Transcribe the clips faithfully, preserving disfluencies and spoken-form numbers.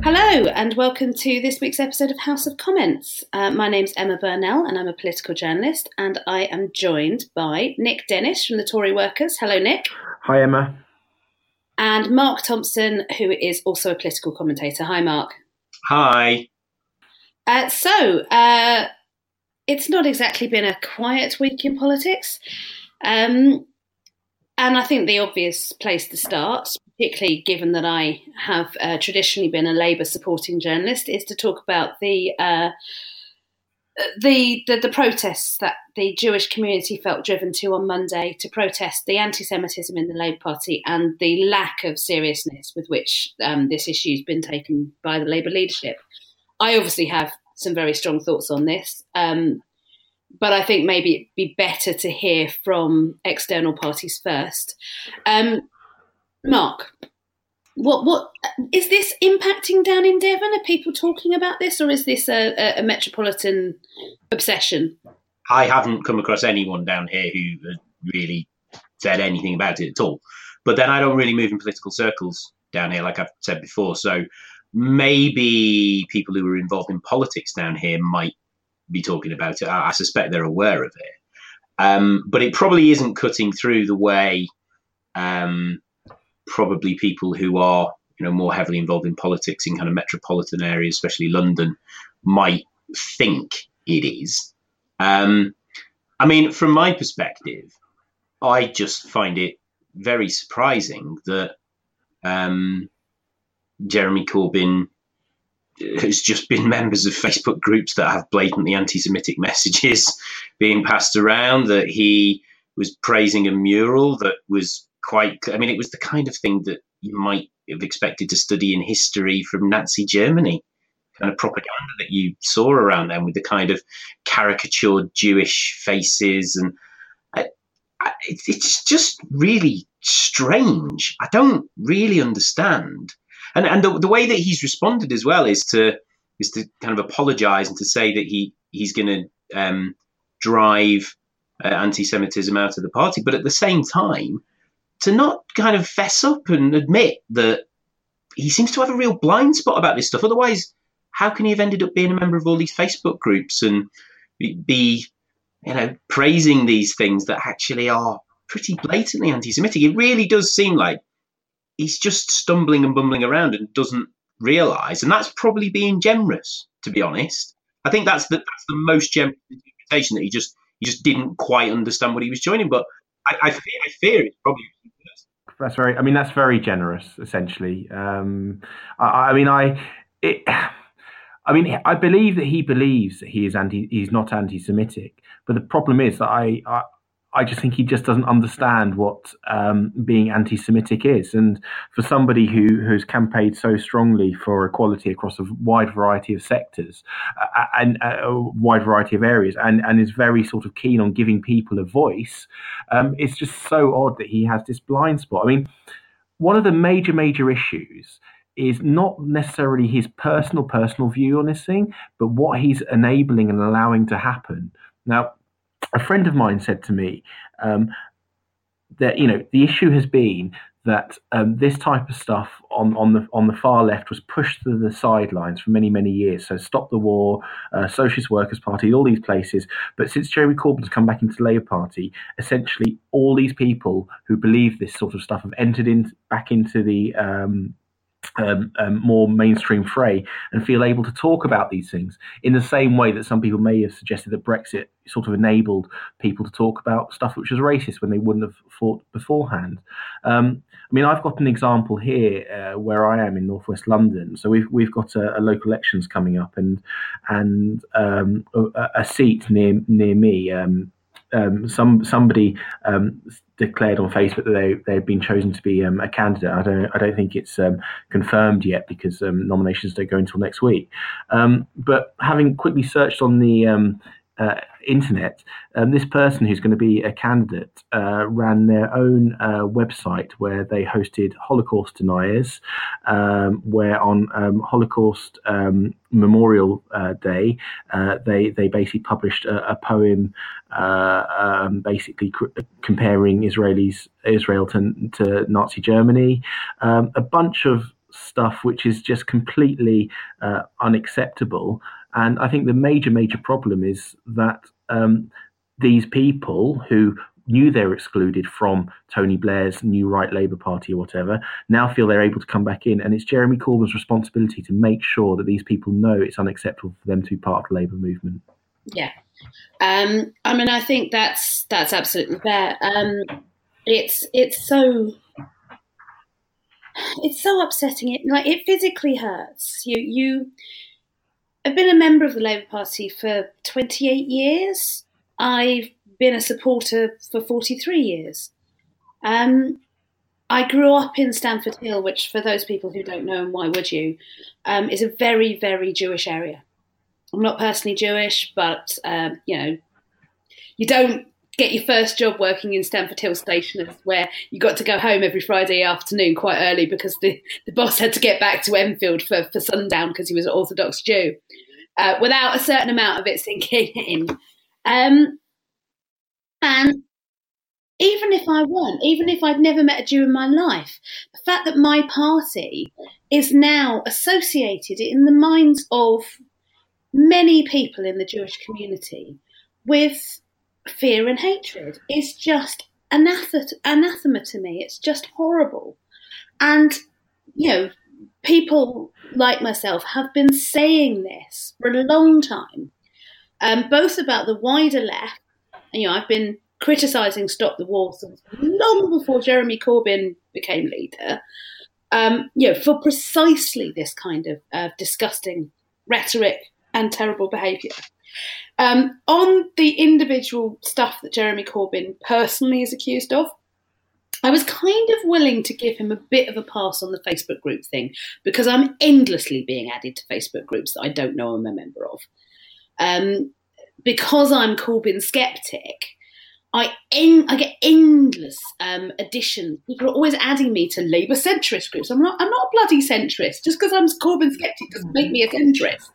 Hello and welcome to this week's episode of House of Comments. Uh, my name's Emma Burnell and I'm a political journalist, and I am joined by Nick Dennis from the Tory Workers. Hello, Nick. Hi, Emma. And Mark Thompson, who is also a political commentator. Hi, Mark. Hi. Uh, so, uh, it's not exactly been a quiet week in politics. Um, and I think the obvious place to start, particularly given that I have uh, traditionally been a Labour supporting journalist, is to talk about the, uh, the the the protests that the Jewish community felt driven to on Monday to protest the anti-Semitism in the Labour Party and the lack of seriousness with which um, this issue has been taken by the Labour leadership. I obviously have some very strong thoughts on this, um, but I think maybe it'd be better to hear from external parties first. Um, Mark, what what is this impacting down in Devon? Are people talking about this, or is this a, a, a metropolitan obsession? I haven't come across anyone down here who has really said anything about it at all. But then I don't really move in political circles down here, like I've said before. So maybe people who are involved in politics down here might be talking about it. I, I suspect they're aware of it. Um, but it probably isn't cutting through the way um, probably people who are, you know, more heavily involved in politics in kind of metropolitan areas, especially London, might think it is. Um, I mean, from my perspective, I just find it very surprising that um, Jeremy Corbyn has just been members of Facebook groups that have blatantly anti-Semitic messages being passed around, that he was praising a mural that was quite, I mean, it was the kind of thing that you might have expected to study in history from Nazi Germany, kind of propaganda that you saw around them with the kind of caricatured Jewish faces. And I, I, it's just really strange. I don't really understand. And and the, the way that he's responded as well is to is to kind of apologise and to say that he, he's going to um, drive uh, anti-Semitism out of the party. But at the same time, to not kind of fess up and admit that he seems to have a real blind spot about this stuff. Otherwise, how can he have ended up being a member of all these Facebook groups and be, you know, praising these things that actually are pretty blatantly anti-Semitic? It really does seem like he's just stumbling and bumbling around and doesn't realise. And that's probably being generous, to be honest. I think that's the, that's the most generous interpretation, that he just he just didn't quite understand what he was joining. But I, I, fear, I fear it's probably. That's very. I mean, that's very generous. Essentially, um, I, I mean, I, it, I mean, I believe that he believes that he is anti. He's not anti-Semitic, but the problem is that I, I, I just think he just doesn't understand what um, being anti-Semitic is. And for somebody who who's campaigned so strongly for equality across a wide variety of sectors uh, and uh, a wide variety of areas, and, and is very sort of keen on giving people a voice, um, it's just so odd that he has this blind spot. I mean, one of the major, major issues is not necessarily his personal, personal view on this thing, but what he's enabling and allowing to happen. Now, a friend of mine said to me um, that, you know, the issue has been that um, this type of stuff on, on the on the far left was pushed to the sidelines for many, many years. So Stop the War, uh, Socialist Workers' Party, all these places. But since Jeremy Corbyn's come back into the Labour Party, essentially all these people who believe this sort of stuff have entered in back into the um, Um, um, more mainstream fray and feel able to talk about these things in the same way that some people may have suggested that Brexit sort of enabled people to talk about stuff which was racist when they wouldn't have thought beforehand. Um, I mean, I've got an example here uh, where I am in northwest London. So we've we've got a, a local elections coming up, and and um, a, a seat near near me. Um, Um, some somebody um, declared on Facebook that they they've been chosen to be um, a candidate. I don't I don't think it's um, confirmed yet because um, nominations don't go until next week. Um, but having quickly searched on the um, uh, internet, um, this person who's going to be a candidate uh, ran their own uh, website where they hosted Holocaust deniers, um, where on um, Holocaust um, Memorial uh, Day, uh, they they basically published a, a poem, uh, um, basically cr- comparing Israelis Israel to, to Nazi Germany, um, a bunch of stuff which is just completely uh, unacceptable. And I think the major, major problem is that um, these people who knew they were excluded from Tony Blair's new right Labour Party or whatever now feel they're able to come back in. And it's Jeremy Corbyn's responsibility to make sure that these people know it's unacceptable for them to be part of the Labour movement. Yeah. Um, I mean, I think that's that's absolutely fair. Um, it's it's so it's so upsetting. It like it physically hurts. You you. I've been a member of the Labour Party for twenty-eight years. I've been a supporter for forty-three years. Um, I grew up in Stamford Hill, which, for those people who don't know, and why would you, um, is a very, very Jewish area. I'm not personally Jewish, but, um, you know, you don't get your first job working in Stamford Hill Station, where you got to go home every Friday afternoon quite early because the, the boss had to get back to Enfield for, for sundown because he was an Orthodox Jew, uh, without a certain amount of it sinking in. Um, and even if I weren't, even if I'd never met a Jew in my life, the fact that my party is now associated in the minds of many people in the Jewish community with fear and hatred is just anathema, anathema to me. It's just horrible. And, you know, people like myself have been saying this for a long time, um, both about the wider left. And, you know, I've been criticising Stop the War since long before Jeremy Corbyn became leader, um, you know, for precisely this kind of uh, disgusting rhetoric and terrible behaviour. Um, on the individual stuff that Jeremy Corbyn personally is accused of, I was kind of willing to give him a bit of a pass on the Facebook group thing, because I'm endlessly being added to Facebook groups that I don't know I'm a member of. Um, because I'm Corbyn sceptic, I en- I get endless um, additions. People are always adding me to Labour centrist groups. I'm not I'm not a bloody centrist. Just because I'm Corbyn sceptic doesn't make me a centrist.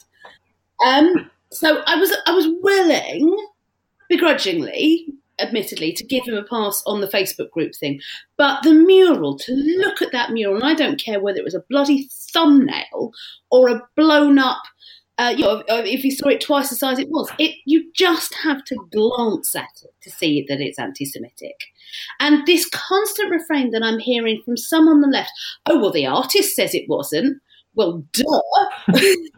Um, so I was I was willing, begrudgingly, admittedly, to give him a pass on the Facebook group thing. But the mural, to look at that mural, and I don't care whether it was a bloody thumbnail or a blown up, uh, you know, if you saw it twice the size it was, it you just have to glance at it to see that it's anti-Semitic. And this constant refrain that I'm hearing from some on the left, oh, well, the artist says it wasn't. Well, duh.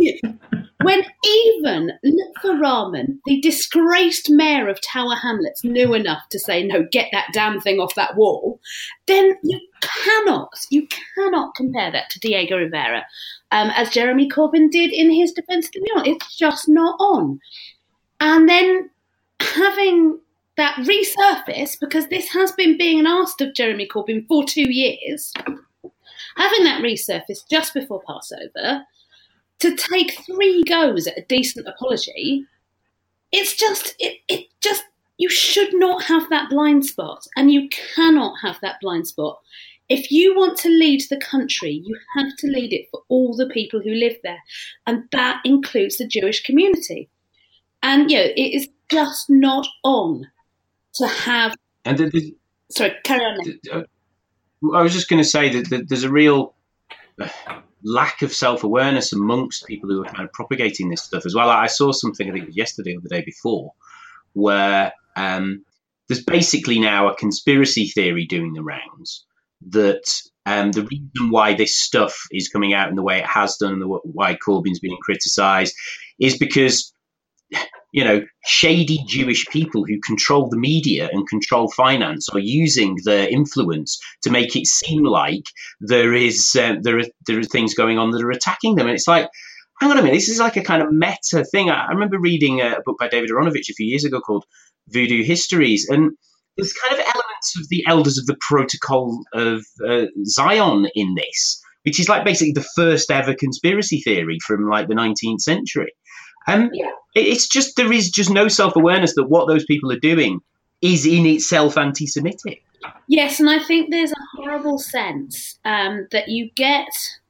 When even Lutfer Rahman, the disgraced mayor of Tower Hamlets, knew enough to say, no, get that damn thing off that wall, then you cannot, you cannot compare that to Diego Rivera, um, as Jeremy Corbyn did in his defence of the mural. It's just not on. And then having that resurface, because this has been being asked of Jeremy Corbyn for two years, having that resurface just before Passover, to take three goes at a decent apology, it's just, it, it just, you should not have that blind spot, and you cannot have that blind spot. If you want to lead the country, you have to lead it for all the people who live there, and that includes the Jewish community. And, you know, it is just not on to have... And the, the, Sorry, carry on now. I was just going to say that, that there's a real... Uh, lack of self-awareness amongst people who are kind of propagating this stuff as well. I saw something, I think it was yesterday or the day before, where um, there's basically now a conspiracy theory doing the rounds that um, the reason why this stuff is coming out in the way it has done and the, why Corbyn's being criticised is because, you know, shady Jewish people who control the media and control finance are using their influence to make it seem like there is uh, there are there are things going on that are attacking them. And it's like, hang on a minute, this is like a kind of meta thing. I, I remember reading a book by David Aronovich a few years ago called Voodoo Histories, and there's kind of elements of the Elders of the Protocol of uh, Zion in this, which is like basically the first ever conspiracy theory from like the nineteenth century. Um, yeah. It's just, there is just no self-awareness that what those people are doing is in itself anti-Semitic. Yes, and I think there's a horrible sense um, that you get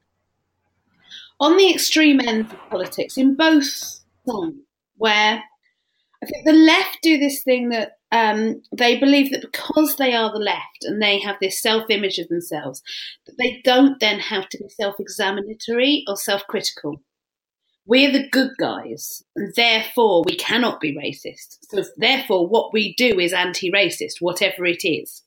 on the extreme end of politics in both sides, where I think the left do this thing that um, they believe that because they are the left and they have this self-image of themselves, that they don't then have to be self-examinatory or self-critical. We're the good guys, and therefore we cannot be racist. So therefore what we do is anti-racist, whatever it is.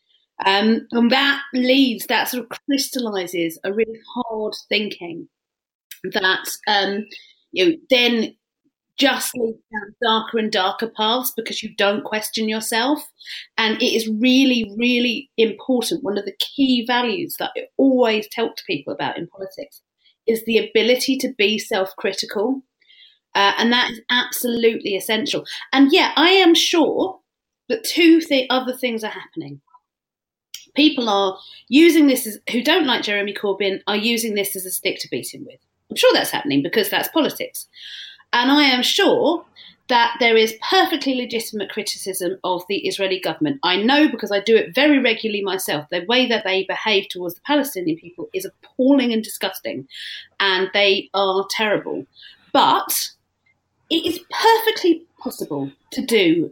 Um, and that leads, that sort of crystallises a really hard thinking that um, you know, then just leads down darker and darker paths because you don't question yourself. And it is really, really important. One of the key values that I always talk to people about in politics is the ability to be self-critical. Uh, and that is absolutely essential. And yeah, I am sure that two th- other things are happening. People are using this as, who don't like Jeremy Corbyn, are using this as a stick to beat him with. I'm sure that's happening because that's politics. And I am sure that there is perfectly legitimate criticism of the Israeli government. I know because I do it very regularly myself. The way that they behave towards the Palestinian people is appalling and disgusting, and they are terrible. But it is perfectly possible to do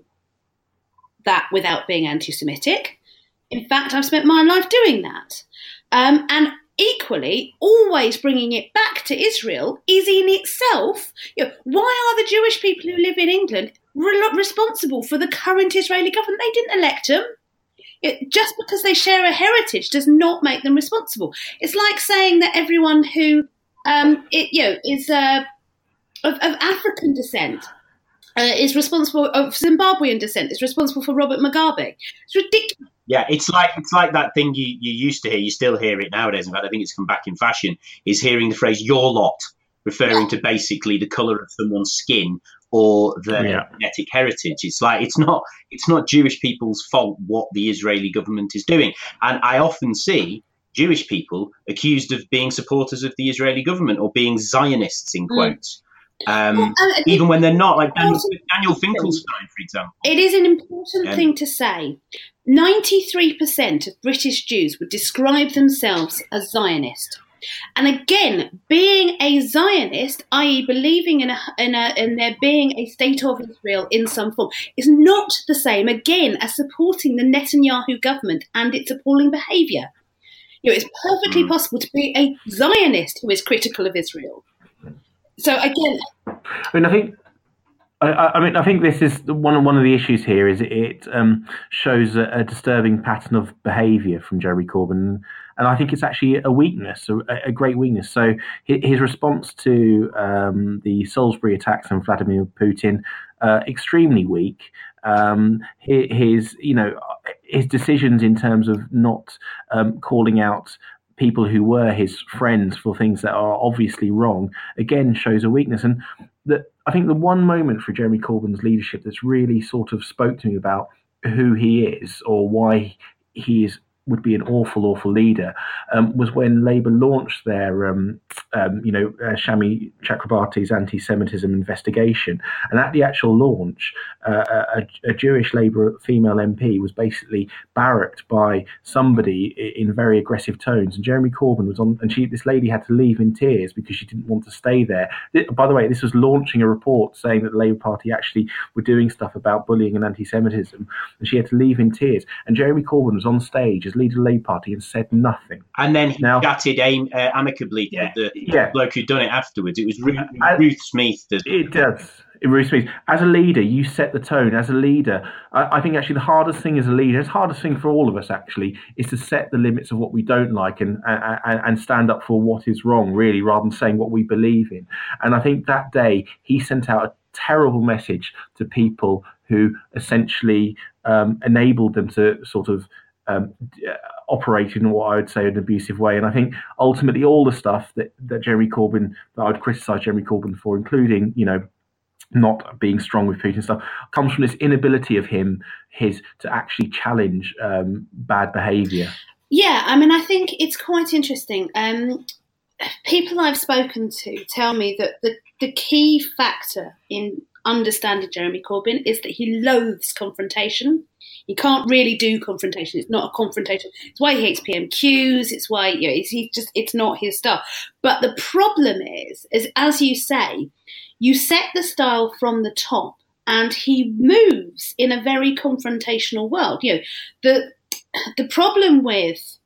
that without being anti-Semitic. In fact, I've spent my life doing that. Um, and equally, always bringing it back to Israel is in itself, you know, why are the Jewish people who live in England re- responsible for the current Israeli government? They didn't elect them. It, just because they share a heritage does not make them responsible. It's like saying that everyone who um, it, you know, is uh, of, of African descent uh, is responsible, of Zimbabwean descent, is responsible for Robert Mugabe. It's ridiculous. Yeah, it's like it's like that thing you, you used to hear. You still hear it nowadays. In fact, I think it's come back in fashion. Is hearing the phrase "your lot," referring yeah. to basically the colour of someone's skin or their yeah. genetic heritage. It's like it's not it's not Jewish people's fault what the Israeli government is doing. And I often see Jewish people accused of being supporters of the Israeli government or being Zionists in quotes. Mm. Um, well, uh, even when they're not, like Daniel, Daniel Finkelstein, for example. It is an important um, thing to say. ninety-three percent of British Jews would describe themselves as Zionist. And again, being a Zionist, that is believing in, a, in, a, in there being a state of Israel in some form, is not the same, again, as supporting the Netanyahu government and its appalling behaviour. You know, it's perfectly mm. possible to be a Zionist who is critical of Israel. So again, I mean, I think, I, I mean, I think this is one of one of the issues here. Is it um, shows a, a disturbing pattern of behaviour from Jeremy Corbyn, and I think it's actually a weakness, a, a great weakness. So his response to um, the Salisbury attacks on Vladimir Putin, uh, extremely weak. Um, his, you know, his decisions in terms of not um, calling out people who were his friends for things that are obviously wrong, again, shows a weakness. And the, I think the one moment for Jeremy Corbyn's leadership that's really sort of spoke to me about who he is or why he is would be an awful, awful leader um, was when Labour launched their, um, um, you know, uh, Shami Chakrabarty's anti-Semitism investigation. And at the actual launch, uh, a, a Jewish Labour female M P was basically barracked by somebody in very aggressive tones. And Jeremy Corbyn was on, and she, this lady had to leave in tears because she didn't want to stay there. By the way, this was launching a report saying that the Labour Party actually were doing stuff about bullying and anti-Semitism. And she had to leave in tears. And Jeremy Corbyn was on stage as leader of the Labour Party and said nothing. And then he now, chatted aim, uh, amicably to yeah, the yeah. bloke who'd done it afterwards. It was Ruth, As, Ruth Smith. That, it does. Ruth Smith. As a leader, you set the tone. As a leader, I, I think actually the hardest thing as a leader, the hardest thing for all of us actually, is to set the limits of what we don't like and, and, and stand up for what is wrong, really, rather than saying what we believe in. And I think that day he sent out a terrible message to people who essentially um, enabled them to sort of Um, operate in what I would say an abusive way. And I think ultimately all the stuff that, that Jeremy Corbyn, that I would criticise Jeremy Corbyn for, including, you know, not being strong with Putin stuff, comes from this inability of him, his, to actually challenge um, bad behaviour. Yeah, I mean, I think it's quite interesting. Um, people I've spoken to tell me that the, the key factor in understanding Jeremy Corbyn is that he loathes confrontation. He can't really do confrontation. It's not a confrontation. It's why he hates P M Qs. It's why, you know, it's, he just, it's not his stuff. But the problem is, is as you say, you set the style from the top and he moves in a very confrontational world. You know, the the problem with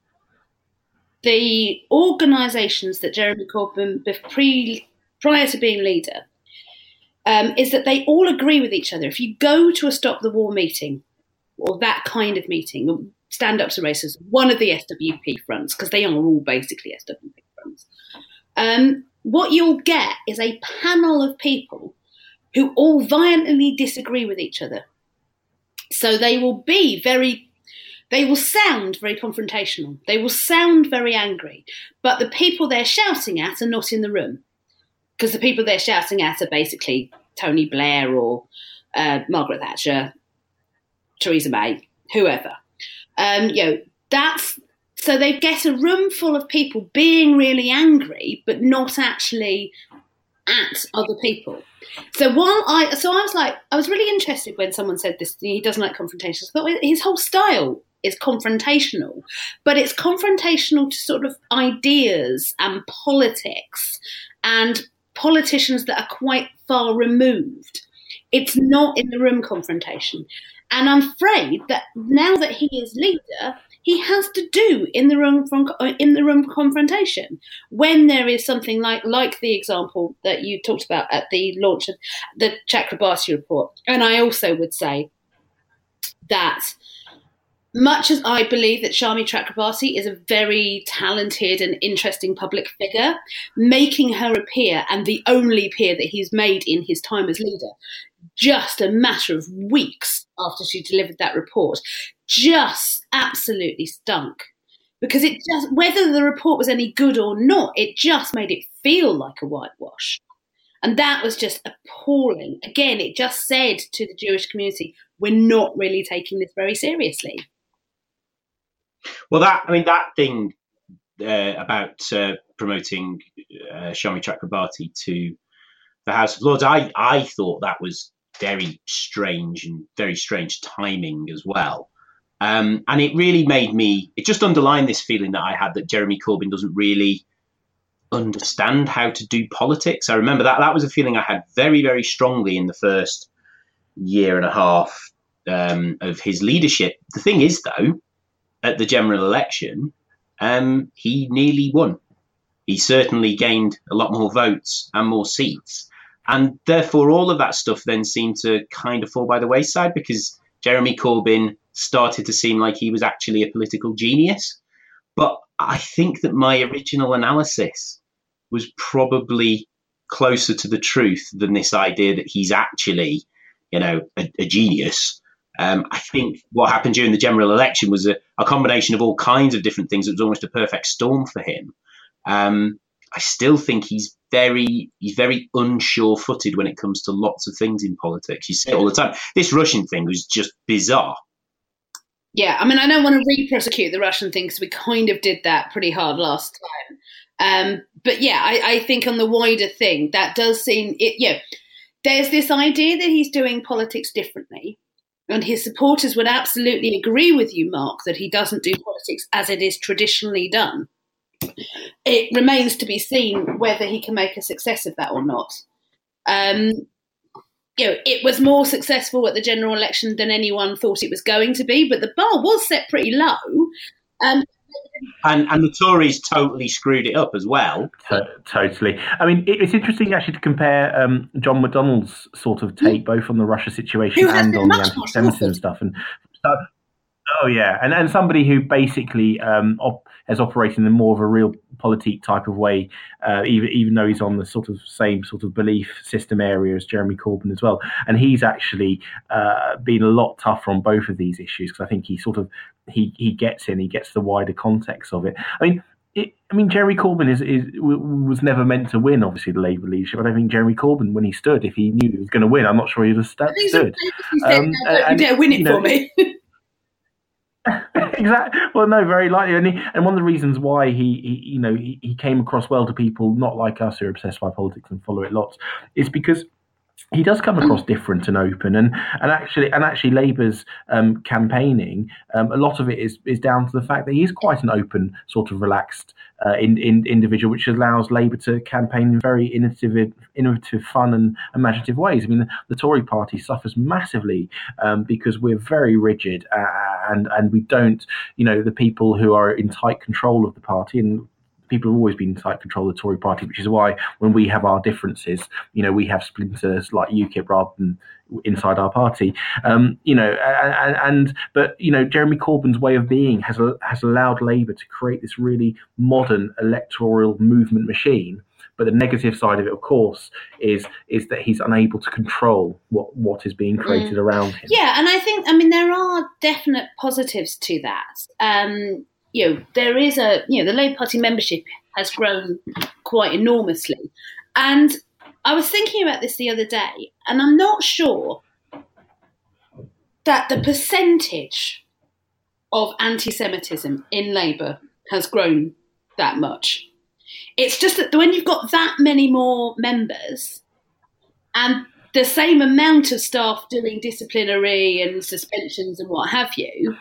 the organisations that Jeremy Corbyn pre prior to being leader um, is that they all agree with each other. If you go to a Stop the War meeting or that kind of meeting, stand up to racism, one of the S W P fronts, because they are all basically S W P fronts, um, what you'll get is a panel of people who all violently disagree with each other. So they will be very, they will sound very confrontational. They will sound very angry. But the people they're shouting at are not in the room. Because the people they're shouting at are basically Tony Blair or uh, Margaret Thatcher, Theresa May, whoever. Um, you know, that's, so they get a room full of people being really angry, but not actually at other people. So while I, so I was like, I was really interested when someone said this, he doesn't like confrontations. I thought his whole style is confrontational, but it's confrontational to sort of ideas and politics and politicians that are quite far removed. It's not in the room confrontation. And I'm afraid that now that he is leader, he has to do in the room in the room confrontation when there is something like like the example that you talked about at the launch of the Chakrabarti report. And I also would say that much as I believe that Shami Chakrabarti is a very talented and interesting public figure, making her a peer, and the only peer that he's made in his time as leader, just a matter of weeks after she delivered that report, just absolutely stunk. Because it just, whether the report was any good or not, it just made it feel like a whitewash. And that was just appalling. Again, it just said to the Jewish community, we're not really taking this very seriously. Well, that, I mean, that thing uh, about uh, promoting uh, Shami Chakrabarti to the House of Lords, I, I thought that was very strange and very strange timing as well. Um, and it really made me, it just underlined this feeling that I had that Jeremy Corbyn doesn't really understand how to do politics. I remember that that was a feeling I had very, very strongly in the first year and a half um, of his leadership. The thing is, though, at the general election, um, he nearly won. He certainly gained a lot more votes and more seats. And therefore, all of that stuff then seemed to kind of fall by the wayside because Jeremy Corbyn started to seem like he was actually a political genius. But I think that my original analysis was probably closer to the truth than this idea that he's actually, you know, a, a genius. Um, I think what happened during the general election was a, a combination of all kinds of different things. It was almost a perfect storm for him. Um, I still think he's very, he's very unsure-footed when it comes to lots of things in politics. You say it all the time. This Russian thing was just bizarre. Yeah, I mean, I don't want to re-prosecute the Russian thing because we kind of did that pretty hard last time. Um, but yeah, I, I think on the wider thing, that does seem, it, yeah, there's this idea that he's doing politics differently. And his supporters would absolutely agree with you, Mark, that he doesn't do politics as it is traditionally done. It remains to be seen whether he can make a success of that or not. Um, you know, it was more successful at the general election than anyone thought it was going to be, but the bar was set pretty low. Um, and and the Tories totally screwed it up as well. T- totally. I mean, it, it's interesting actually to compare um, John McDonnell's sort of take both on the Russia situation and on the anti-Semitism stuff. And so, oh yeah, and and somebody who basically um, op- has operated in more of a real politique type of way, uh, even even though he's on the sort of same sort of belief system area as Jeremy Corbyn as well, and he's actually uh, been a lot tougher on both of these issues because I think he sort of he he gets in, he gets the wider context of it. I mean. It, I mean, Jeremy Corbyn is, is was never meant to win, obviously, the Labour leadership. I don't think Jeremy Corbyn, when he stood, if he knew he was going to win, I'm not sure he'd have st- stood. Um, you dare win it you know, for me. Exactly. Well, no, very likely. And, he, and one of the reasons why he, he you know, he, he came across well to people not like us who are obsessed by politics and follow it lots is because he does come across different and open, and, and actually and actually Labour's um, campaigning, um, a lot of it is is down to the fact that he is quite an open, sort of relaxed uh, in, in, individual, which allows Labour to campaign in very innovative, innovative, fun and imaginative ways. I mean, the, the Tory party suffers massively um, because we're very rigid, uh, and and we don't, you know, the people who are in tight control of the party, and people have always been in tight control of the Tory party, which is why when we have our differences, you know, we have splinters like UKIP rather than inside our party. Um, you know, and, and but you know, Jeremy Corbyn's way of being has has allowed Labour to create this really modern electoral movement machine. But the negative side of it, of course, is is that he's unable to control what, what is being created mm. around him. Yeah, and I think, I mean, there are definite positives to that. Um, You know, there is a, you know, the Labour Party membership has grown quite enormously. And I was thinking about this the other day, and I'm not sure that the percentage of anti-Semitism in Labour has grown that much. It's just that when you've got that many more members and the same amount of staff doing disciplinary and suspensions and what have you,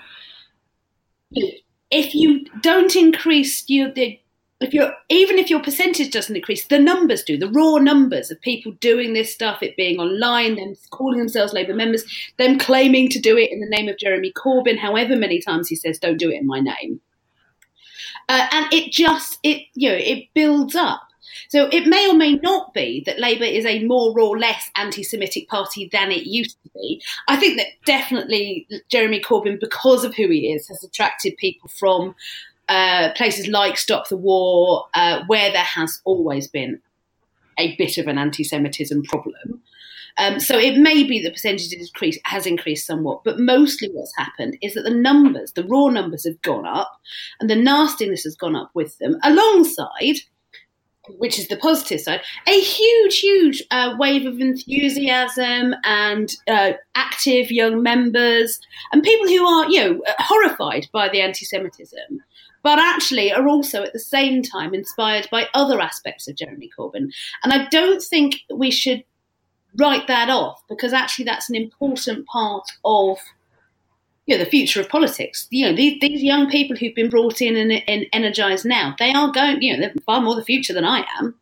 if you don't increase your, the, if you're even if your percentage doesn't increase, the numbers do. The raw numbers of people doing this stuff, it being online, them calling themselves Labour members, them claiming to do it in the name of Jeremy Corbyn, however many times he says, "Don't do it in my name," uh, and it just it you know it builds up. So it may or may not be that Labour is a more or less anti-Semitic party than it used to be. I think that definitely Jeremy Corbyn, because of who he is, has attracted people from uh, places like Stop the War, uh, where there has always been a bit of an anti-Semitism problem. Um, so it may be the percentage has increased, has increased somewhat, but mostly what's happened is that the numbers, the raw numbers have gone up, and the nastiness has gone up with them, alongside, which is the positive side, a huge, huge uh, wave of enthusiasm and uh, active young members and people who are, you know, horrified by the anti-Semitism, but actually are also at the same time inspired by other aspects of Jeremy Corbyn. And I don't think we should write that off, because actually that's an important part of, you know, the future of politics. You know, these, these young people who've been brought in and, and energised now, they are going, you know, they're far more the future than I am.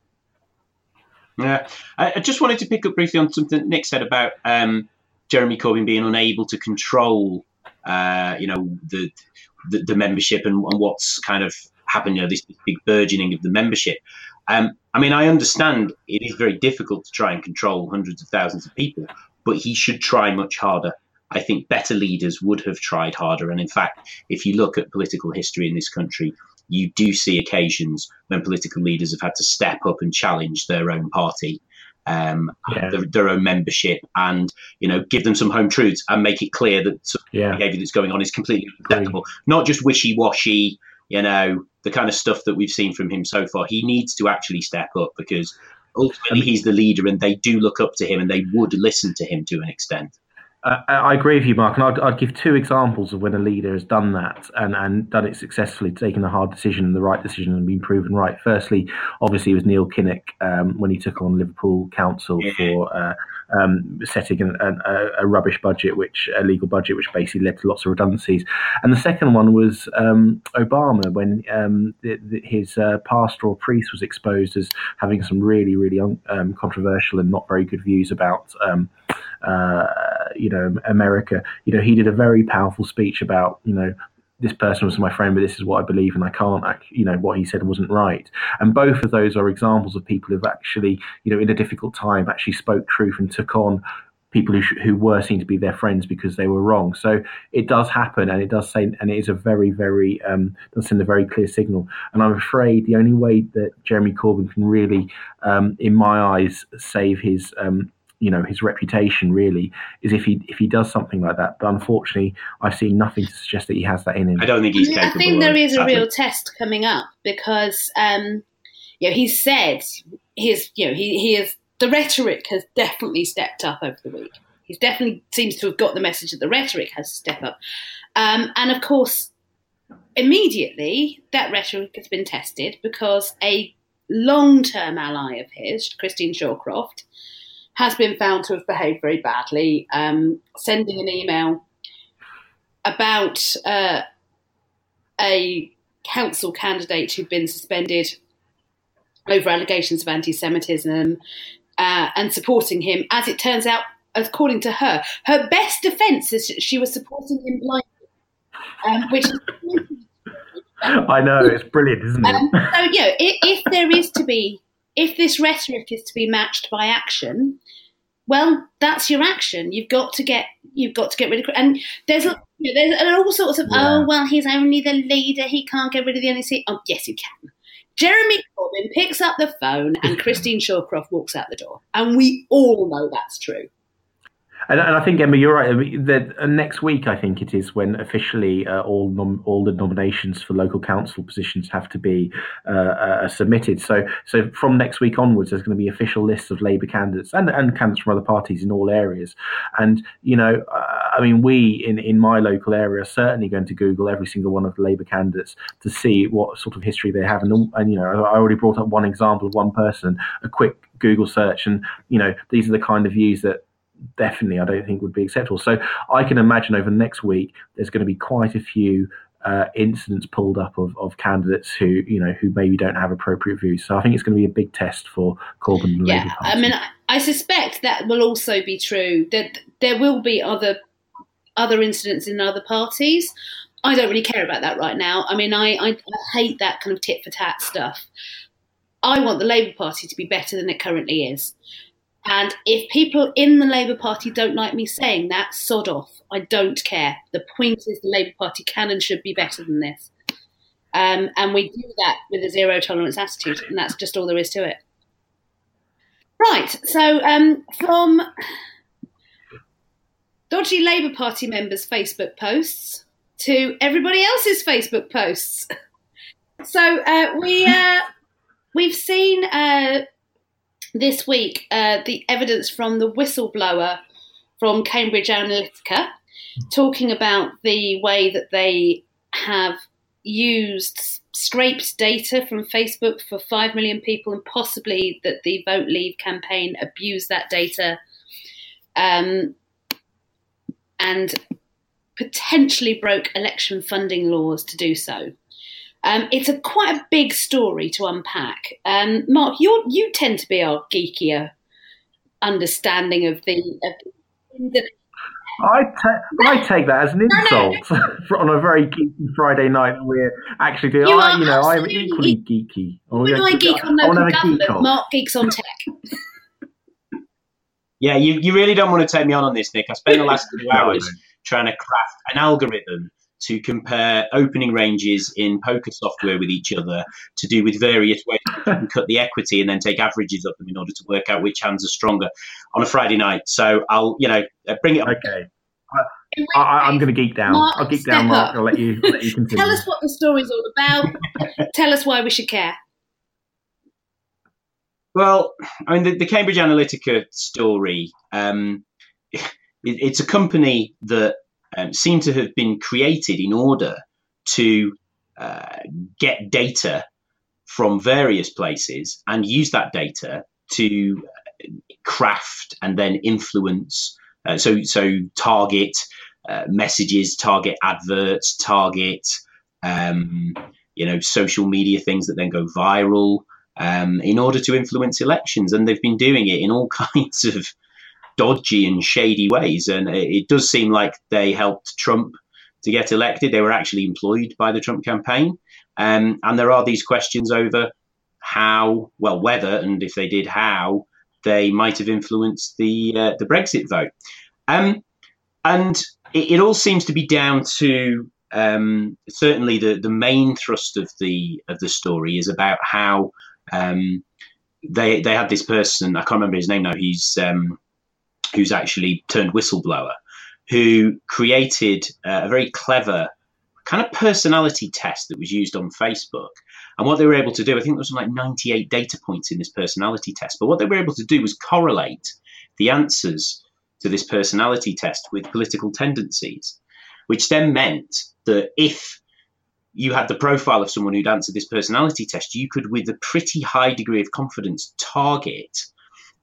Yeah, I, I just wanted to pick up briefly on something Nick said about um, Jeremy Corbyn being unable to control, uh, you know, the the, the membership and, and what's kind of happened, you know, this big burgeoning of the membership. Um, I mean, I understand it is very difficult to try and control hundreds of thousands of people, but he should try much harder. I think better leaders would have tried harder. And in fact, if you look at political history in this country, you do see occasions when political leaders have had to step up and challenge their own party, um, yeah. their, their own membership, and, you know, give them some home truths and make it clear that sort of yeah. behaviour that's going on is completely unacceptable. Not just wishy-washy, you know, the kind of stuff that we've seen from him so far. He needs to actually step up, because ultimately he's the leader and they do look up to him and they would listen to him to an extent. Uh, I agree with you, Mark, and I'd, I'd give two examples of when a leader has done that and, and done it successfully, taken a hard decision, the right decision, and been proven right. Firstly, obviously, it was Neil Kinnock um, when he took on Liverpool Council yeah. for uh, um, setting an, an, a, a rubbish budget, which a legal budget, which basically led to lots of redundancies. And the second one was um, Obama, when um, the, the, his uh, pastor or priest was exposed as having some really, really un, um, controversial and not very good views about um, uh, you know, America. You know, he did a very powerful speech about, you know, this person was my friend, but this is what I believe, and I can't, act, you know, what he said wasn't right. And both of those are examples of people who've actually, you know, in a difficult time, actually spoke truth and took on people who who were seen to be their friends because they were wrong. So it does happen, and it does say, and it is a very, very, um, does send a very clear signal. And I'm afraid the only way that Jeremy Corbyn can really, um, in my eyes, save his, um, you know, his reputation really is if he if he does something like that. But unfortunately, I've seen nothing to suggest that he has that in him. I don't think he's capable. I think there is a sadly. real test coming up, because um, you know, he's said his you know he he is the rhetoric has definitely stepped up over the week. He definitely seems to have got the message that the rhetoric has to step up, um, and of course, immediately that rhetoric has been tested because a long-term ally of his, Christine Shawcroft, has been found to have behaved very badly, um, sending an email about uh, a council candidate who'd been suspended over allegations of anti-Semitism uh, and supporting him. As it turns out, according to her, her best defence is that she was supporting him blindly, um, which is I know, it's brilliant, isn't it? Um, so, you know, if, if there is to be, if this rhetoric is to be matched by action, well, that's your action. You've got to get, you've got to get rid of, and there's, you know, there's all sorts of, yeah. oh, well, he's only the leader, he can't get rid of the N E C. Oh, yes, you can. Jeremy Corbyn picks up the phone and Christine Shawcroft walks out the door, and we all know that's true. And, and I think, Emma, you're right. I mean, the, uh, next week, I think it is when officially uh, all nom- all the nominations for local council positions have to be uh, uh, submitted. So, so from next week onwards, there's going to be official lists of Labour candidates and, and candidates from other parties in all areas. And you know, uh, I mean, we in, in my local area are certainly going to Google every single one of the Labour candidates to see what sort of history they have. And, and you know, I already brought up one example of one person, a quick Google search, and you know, these are the kind of views that definitely I don't think would be acceptable. So I can imagine over the next week there's going to be quite a few uh, incidents pulled up of, of candidates who, you know, who maybe don't have appropriate views. So I think it's going to be a big test for Corbyn and the yeah, Labour Party. I mean, I suspect that will also be true, that there will be other other incidents in other parties. I don't really care about that right now. I mean, I, I, I hate that kind of tit for tat stuff. I want the Labour Party to be better than it currently is. And if people in the Labour Party don't like me saying that, sod off. I don't care. The point is the Labour Party can and should be better than this. Um, and we do that with a zero tolerance attitude, and that's just all there is to it. Right, so um, from dodgy Labour Party members' Facebook posts to everybody else's Facebook posts. So uh, we, uh, we've seen... Uh, This week, uh, the evidence from the whistleblower from Cambridge Analytica, talking about the way that they have used scraped data from Facebook for five million people, and possibly that the Vote Leave campaign abused that data um, and potentially broke election funding laws to do so. Um, it's a quite a big story to unpack. Um, Mark, you you tend to be our geekier understanding of the. Of the I, ta- I take that as an insult no, no. on a very geeky Friday night that we're actually doing. You, I, you know, I'm equally geeky. Oh, yeah, I geek on local government. Geek Mark geeks on tech. Yeah, you, you really don't want to take me on on this, Nick. I spent the last two hours trying to craft an algorithm to compare opening ranges in poker software with each other to do with various ways you can cut the equity and then take averages of them in order to work out which hands are stronger on a Friday night. So I'll, you know, bring it up. Okay. I, I, I'm going to geek down. Mark, I'll geek down, Mark. Up. I'll let you, I'll let you continue. Tell us what the story's all about. Tell us why we should care. Well, I mean, the, the Cambridge Analytica story, um, it, it's a company that Um, seem to have been created in order to uh, get data from various places and use that data to craft and then influence. Uh, so, so target uh, messages, target adverts, target um, you know social media things that then go viral um, in order to influence elections. And they've been doing it in all kinds of dodgy and shady ways, and it does seem like they helped Trump to get elected. They were actually employed by the Trump campaign, um, and there are these questions over how, well, whether, and if they did, how they might have influenced the uh, the Brexit vote. Um, and it, it all seems to be down to um, certainly the the main thrust of the of the story is about how um, they they had this person. I can't remember his name now. He's um, who's actually turned whistleblower, who created uh, a very clever kind of personality test that was used on Facebook. And what they were able to do, I think there was like ninety-eight data points in this personality test, but what they were able to do was correlate the answers to this personality test with political tendencies, which then meant that if you had the profile of someone who'd answered this personality test, you could, with a pretty high degree of confidence, target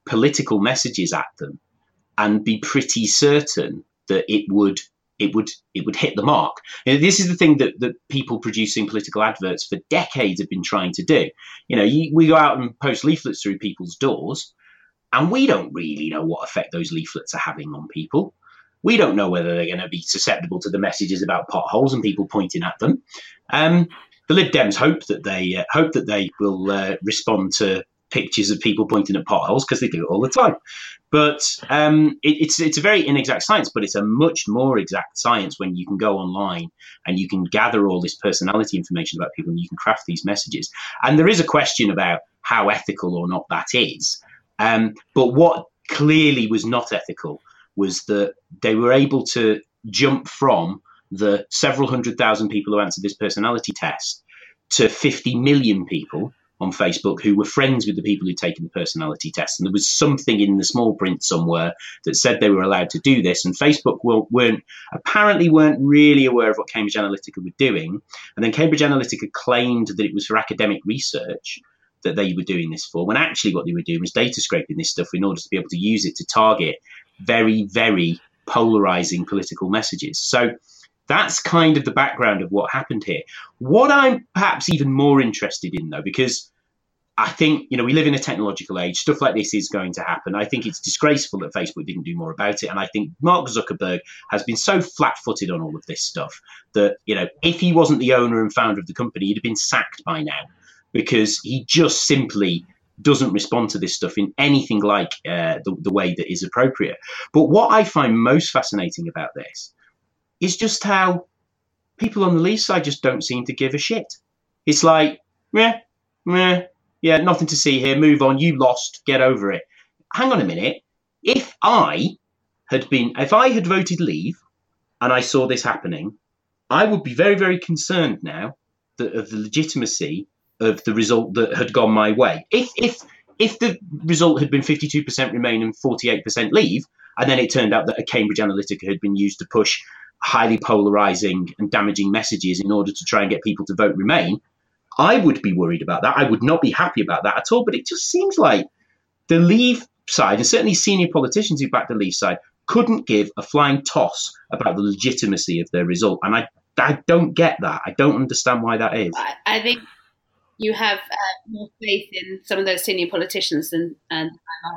political messages at them and be pretty certain that it would it would it would hit the mark. And this is the thing that, that people producing political adverts for decades have been trying to do. You know, you, we go out and post leaflets through people's doors, and we don't really know what effect those leaflets are having on people. We don't know whether they're going to be susceptible to the messages about potholes and people pointing at them. Um, the Lib Dems hope that they uh, hope that they will uh, respond to pictures of people pointing at potholes, because they do it all the time. But um, it, it's it's a very inexact science, but it's a much more exact science when you can go online and you can gather all this personality information about people and you can craft these messages. And there is a question about how ethical or not that is. Um, but what clearly was not ethical was that they were able to jump from the several hundred thousand people who answered this personality test to fifty million people on Facebook who were friends with the people who'd taken the personality test. And there was something in the small print somewhere that said they were allowed to do this. And Facebook weren't apparently weren't really aware of what Cambridge Analytica were doing. And then Cambridge Analytica claimed that it was for academic research that they were doing this for, when actually what they were doing was data scraping this stuff in order to be able to use it to target very, very polarizing political messages. So that's kind of the background of what happened here. What I'm perhaps even more interested in, though, because I think, you know, we live in a technological age, stuff like this is going to happen. I think it's disgraceful that Facebook didn't do more about it. And I think Mark Zuckerberg has been so flat-footed on all of this stuff that, you know, if he wasn't the owner and founder of the company, he'd have been sacked by now, because he just simply doesn't respond to this stuff in anything like uh, the, the way that is appropriate. But what I find most fascinating about this is just how people on the Leave side just don't seem to give a shit. It's like, meh, meh, yeah, nothing to see here, move on, you lost, get over it. Hang on a minute. If I had been, if I had voted Leave and I saw this happening, I would be very, very concerned now that, of the legitimacy of the result that had gone my way. If if if the result had been fifty-two percent Remain and forty-eight percent Leave, and then it turned out that a Cambridge Analytica had been used to push highly polarizing and damaging messages in order to try and get people to vote Remain, I would be worried about that. I would not be happy about that at all. But it just seems like the Leave side, and certainly senior politicians who backed the Leave side, couldn't give a flying toss about the legitimacy of their result. And I, I don't get that. I don't understand why that is. I, I think you have uh, more faith in some of those senior politicians than and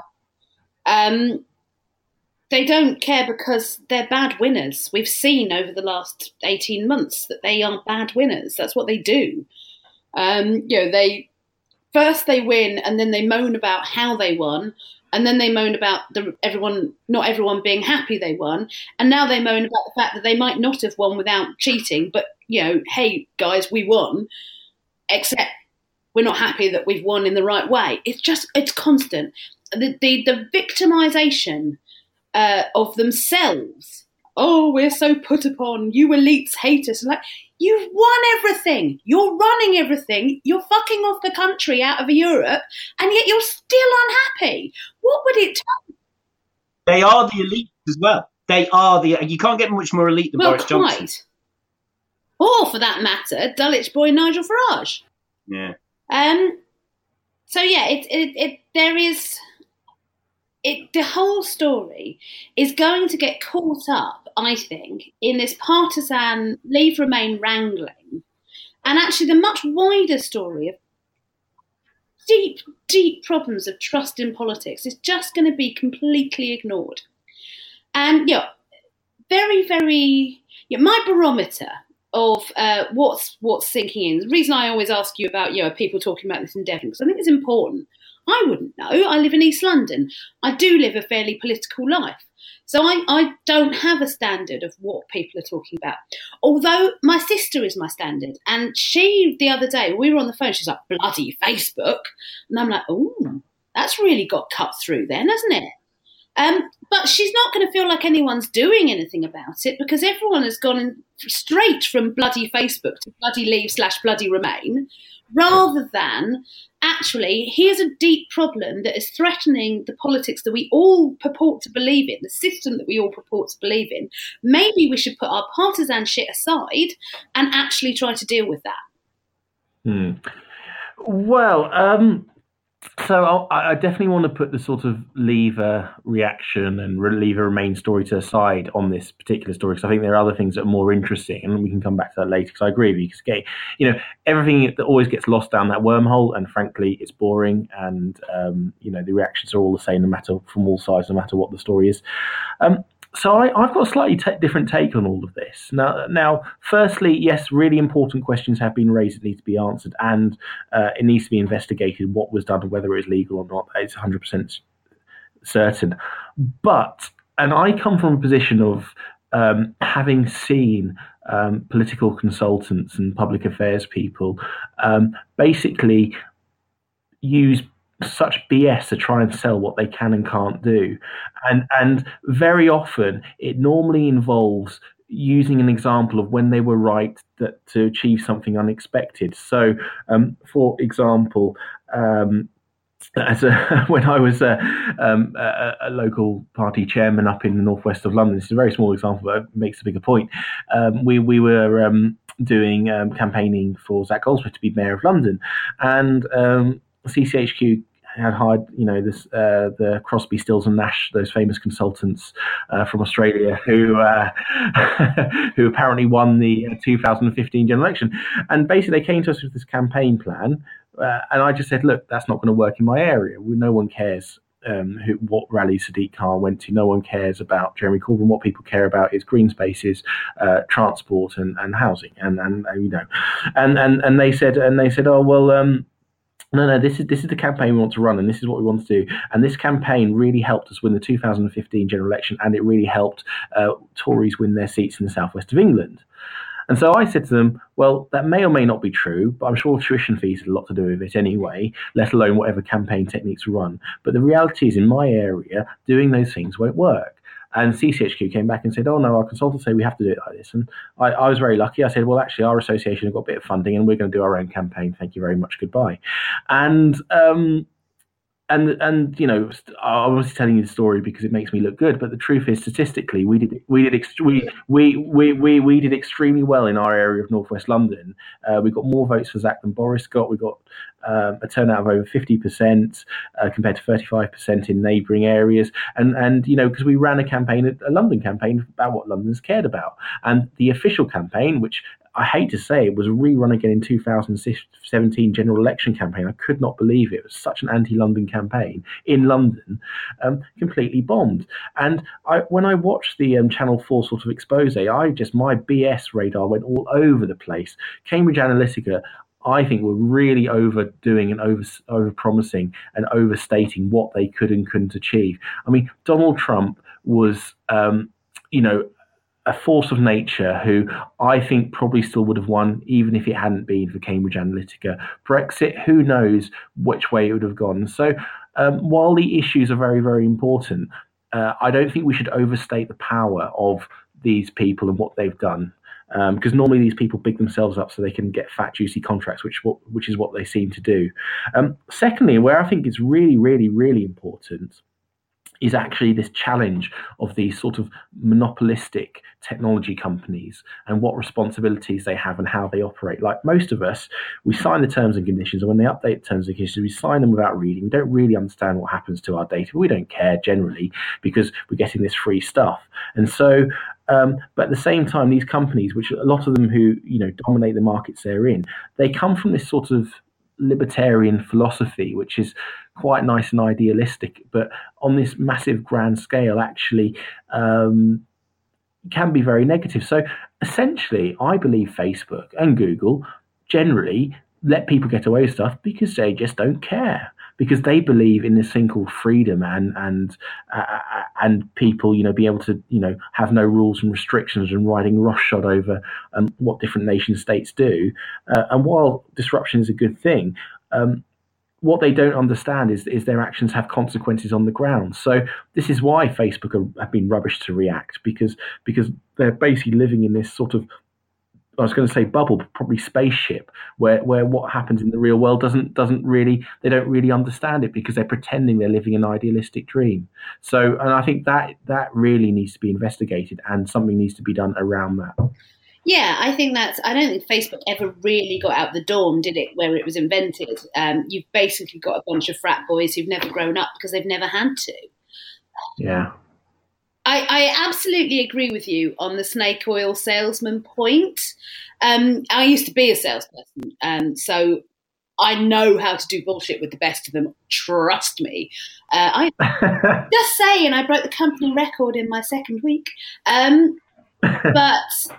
um, they don't care because they're bad winners. We've seen over the last eighteen months that they are bad winners. That's what they do. Um, you know, they first they win and then they moan about how they won, and then they moan about the, everyone, not everyone being happy they won, and now they moan about the fact that they might not have won without cheating. But you know, hey guys, we won, except we're not happy that we've won in the right way. It's just, it's constant. The the, the victimisation uh, of themselves. Oh, we're so put upon. You elites hate us. Like, you've won everything. You're running everything. You're fucking off the country out of Europe, and yet you're still unhappy. What would it take? They are the elite as well. They are the. You can't get much more elite than well, Boris quite. Johnson. Or, for that matter, Dulwich boy Nigel Farage. Yeah. Um. So yeah, it it, it there is. It, the whole story is going to get caught up, I think, in this partisan Leave Remain wrangling, and actually the much wider story of deep, deep problems of trust in politics is just going to be completely ignored. And, you know, very, very, you know, my barometer of uh, what's what's sinking in. The reason I always ask you about, you know, people talking about this in Devon, because I think it's important. I wouldn't know. I live in East London. I do live a fairly political life. So I, I don't have a standard of what people are talking about. Although my sister is my standard. And she, the other day, we were on the phone, she's like, bloody Facebook. And I'm like, oh, that's really got cut through then, hasn't it? Um, but she's not going to feel like anyone's doing anything about it, because everyone has gone in straight from bloody Facebook to bloody Leave slash bloody Remain, rather than actually, here's a deep problem that is threatening the politics that we all purport to believe in, the system that we all purport to believe in. Maybe we should put our partisan shit aside and actually try to deal with that. Hmm. Well, um, So I, I definitely want to put the sort of Lever reaction and Lever Remain story to the side on this particular story, because I think there are other things that are more interesting, and we can come back to that later. Because I agree with you, because you know everything that always gets lost down that wormhole, and frankly, it's boring, and um, you know the reactions are all the same, no matter from all sides, no matter what the story is. Um, So I, I've got a slightly t- different take on all of this. Now, now, firstly, yes, really important questions have been raised that need to be answered, and uh, it needs to be investigated what was done and whether it was legal or not. It's one hundred percent certain. But, and I come from a position of um, having seen um, political consultants and public affairs people um, basically use such B S to try and sell what they can and can't do. And and very often it normally involves using an example of when they were right that to achieve something unexpected. So, um, for example, um, as a, when I was a, um, a, a local party chairman up in the northwest of London, this is a very small example, but it makes a bigger point. Um, we we were um, doing um, campaigning for Zach Goldsmith to be mayor of London, and um, C C H Q had hired, you know, this uh, the Crosby, Stills and Nash, those famous consultants uh, from Australia, who uh, who apparently won the two thousand fifteen general election, and basically they came to us with this campaign plan, uh, and I just said, look, that's not going to work in my area. No one cares um, who, what rally Sadiq Khan went to. No one cares about Jeremy Corbyn. What people care about is green spaces, uh, transport, and, and housing, and, and and you know, and and and they said, and they said, oh well. Um, No, no, this is this is the campaign we want to run, and this is what we want to do. And this campaign really helped us win the two thousand fifteen general election, and it really helped uh, Tories win their seats in the southwest of England. And so I said to them, well, that may or may not be true, but I'm sure tuition fees had a lot to do with it anyway, let alone whatever campaign techniques were run. But the reality is, in my area, doing those things won't work. And C C H Q came back and said, oh, no, our consultants say we have to do it like this. And I, I was very lucky. I said, well, actually, our association have got a bit of funding and we're going to do our own campaign. Thank you very much. Goodbye. And, um, and, and you know, I'm obviously telling you the story because it makes me look good. But the truth is, statistically, we did we did ext- we, we, we, we, we did extremely well in our area of northwest London. Uh, we got more votes for Zach than Boris got. We got Um, a turnout of over fifty percent uh, compared to thirty-five percent in neighbouring areas. And, and you know, because we ran a campaign, a London campaign about what Londoners cared about. And the official campaign, which I hate to say, it was rerun again in two thousand seventeen general election campaign. I could not believe it. It was such an anti-London campaign in London, um, completely bombed. And I, when I watched the um, Channel four sort of expose, I just, my B S radar went all over the place. Cambridge Analytica, I think we're really overdoing and over over promising and overstating what they could and couldn't achieve. I mean, Donald Trump was, um, you know, a force of nature who I think probably still would have won even if it hadn't been for Cambridge Analytica. Brexit, who knows which way it would have gone. So um, while the issues are very, very important, uh, I don't think we should overstate the power of these people and what they've done. Because um, normally these people big themselves up so they can get fat, juicy contracts, which which is what they seem to do. Um, secondly, where I think it's really, really, really important is actually this challenge of these sort of monopolistic technology companies and what responsibilities they have and how they operate. Like most of us, we sign the terms and conditions, and when they update the terms and conditions, we sign them without reading. We don't really understand what happens to our data. We don't care generally because we're getting this free stuff. And so, um, but at the same time, these companies, which a lot of them who, you know, dominate the markets they're in, they come from this sort of libertarian philosophy, which is quite nice and idealistic, but on this massive grand scale actually um, can be very negative. So essentially, I believe Facebook and Google generally let people get away with stuff because they just don't care, because they believe in this thing called freedom and and uh, and people, you know, be able to, you know, have no rules and restrictions and riding roughshod over um, what different nation states do. Uh, and while disruption is a good thing, um, what they don't understand is is their actions have consequences on the ground. So this is why Facebook are, have been rubbish to react, because because they're basically living in this sort of, I was going to say bubble, but probably spaceship, where, where what happens in the real world doesn't doesn't really, they don't really understand it because they're pretending they're living an idealistic dream. So, and I think that that really needs to be investigated, and something needs to be done around that. Yeah, I think that's. I don't think Facebook ever really got out the dorm, did it? Where it was invented, um, you've basically got a bunch of frat boys who've never grown up because they've never had to. Yeah. I, I absolutely agree with you on the snake oil salesman point. Um, I used to be a salesperson, um, so I know how to do bullshit with the best of them. Trust me. Uh, I just saying, I broke the company record in my second week. Um, but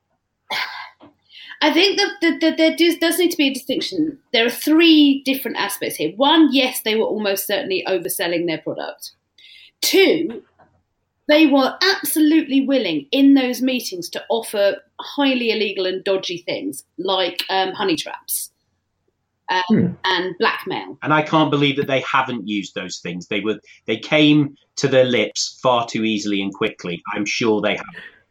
I think that, that, that there does, does need to be a distinction. There are three different aspects here. One, yes, they were almost certainly overselling their product. Two, they were absolutely willing in those meetings to offer highly illegal and dodgy things like um, honey traps um, hmm. and blackmail. And I can't believe that they haven't used those things. They were they came to their lips far too easily and quickly. I'm sure they have.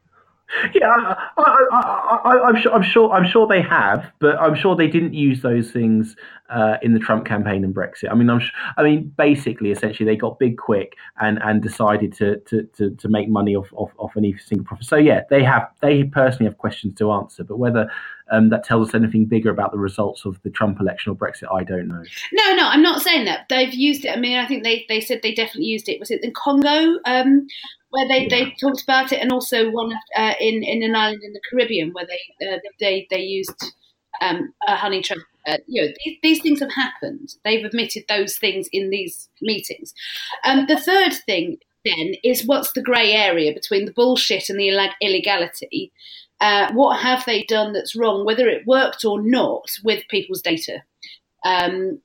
Yeah, I, I, I, I'm sure. I'm sure. I'm sure they have, but I'm sure they didn't use those things uh, in the Trump campaign and Brexit. I mean, I'm. I mean, basically, essentially, they got big quick and, and decided to, to, to, to make money off, off off any single profit. So yeah, they have. They personally have questions to answer, but whether um, that tells us anything bigger about the results of the Trump election or Brexit, I don't know. No, no, I'm not saying that they've used it. I mean, I think they, they said they definitely used it. Was it in Congo? Um, Where they, yeah. they talked about it, and also one uh, in in an island in the Caribbean where they uh, they they used um, a honey trap. Uh, you know, these, these things have happened. They've admitted those things in these meetings. Um, the third thing then is what's the grey area between the bullshit and the illeg- illegality? Uh, what have they done that's wrong, whether it worked or not, with people's data, um,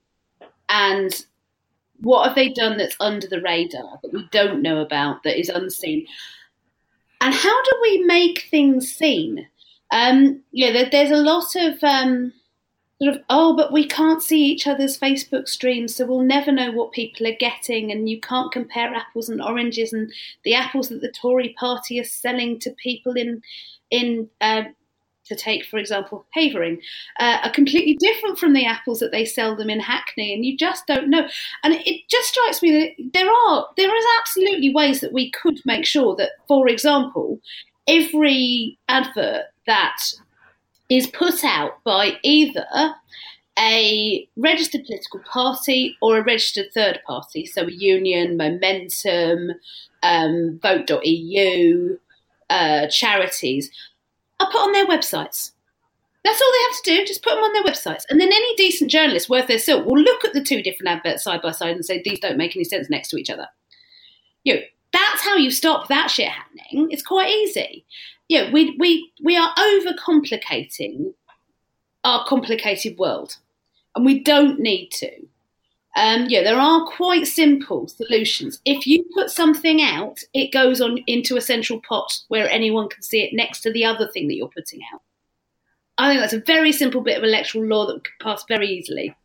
and what have they done that's under the radar that we don't know about, that is unseen? And how do we make things seen? Um, yeah, there, there's a lot of um, sort of, oh, but we can't see each other's Facebook streams, so we'll never know what people are getting, and you can't compare apples and oranges, and the apples that the Tory party are selling to people in, in uh, to take, for example, Havering, uh, are completely different from the apples that they sell them in Hackney, and you just don't know. And it just strikes me that there are there is absolutely ways that we could make sure that, for example, every advert that is put out by either a registered political party or a registered third party, so a union, Momentum, um, vote dot e u, uh, charities, are put on their websites. That's all they have to do, just put them on their websites. And then any decent journalist worth their salt will look at the two different adverts side by side and say, these don't make any sense next to each other. You know, that's how you stop that shit happening. It's quite easy. You know, we, we, we are overcomplicating our complicated world, and we don't need to. Um, yeah, there are quite simple solutions. If you put something out, it goes on into a central pot where anyone can see it next to the other thing that you're putting out. I think that's a very simple bit of electoral law that could pass very easily.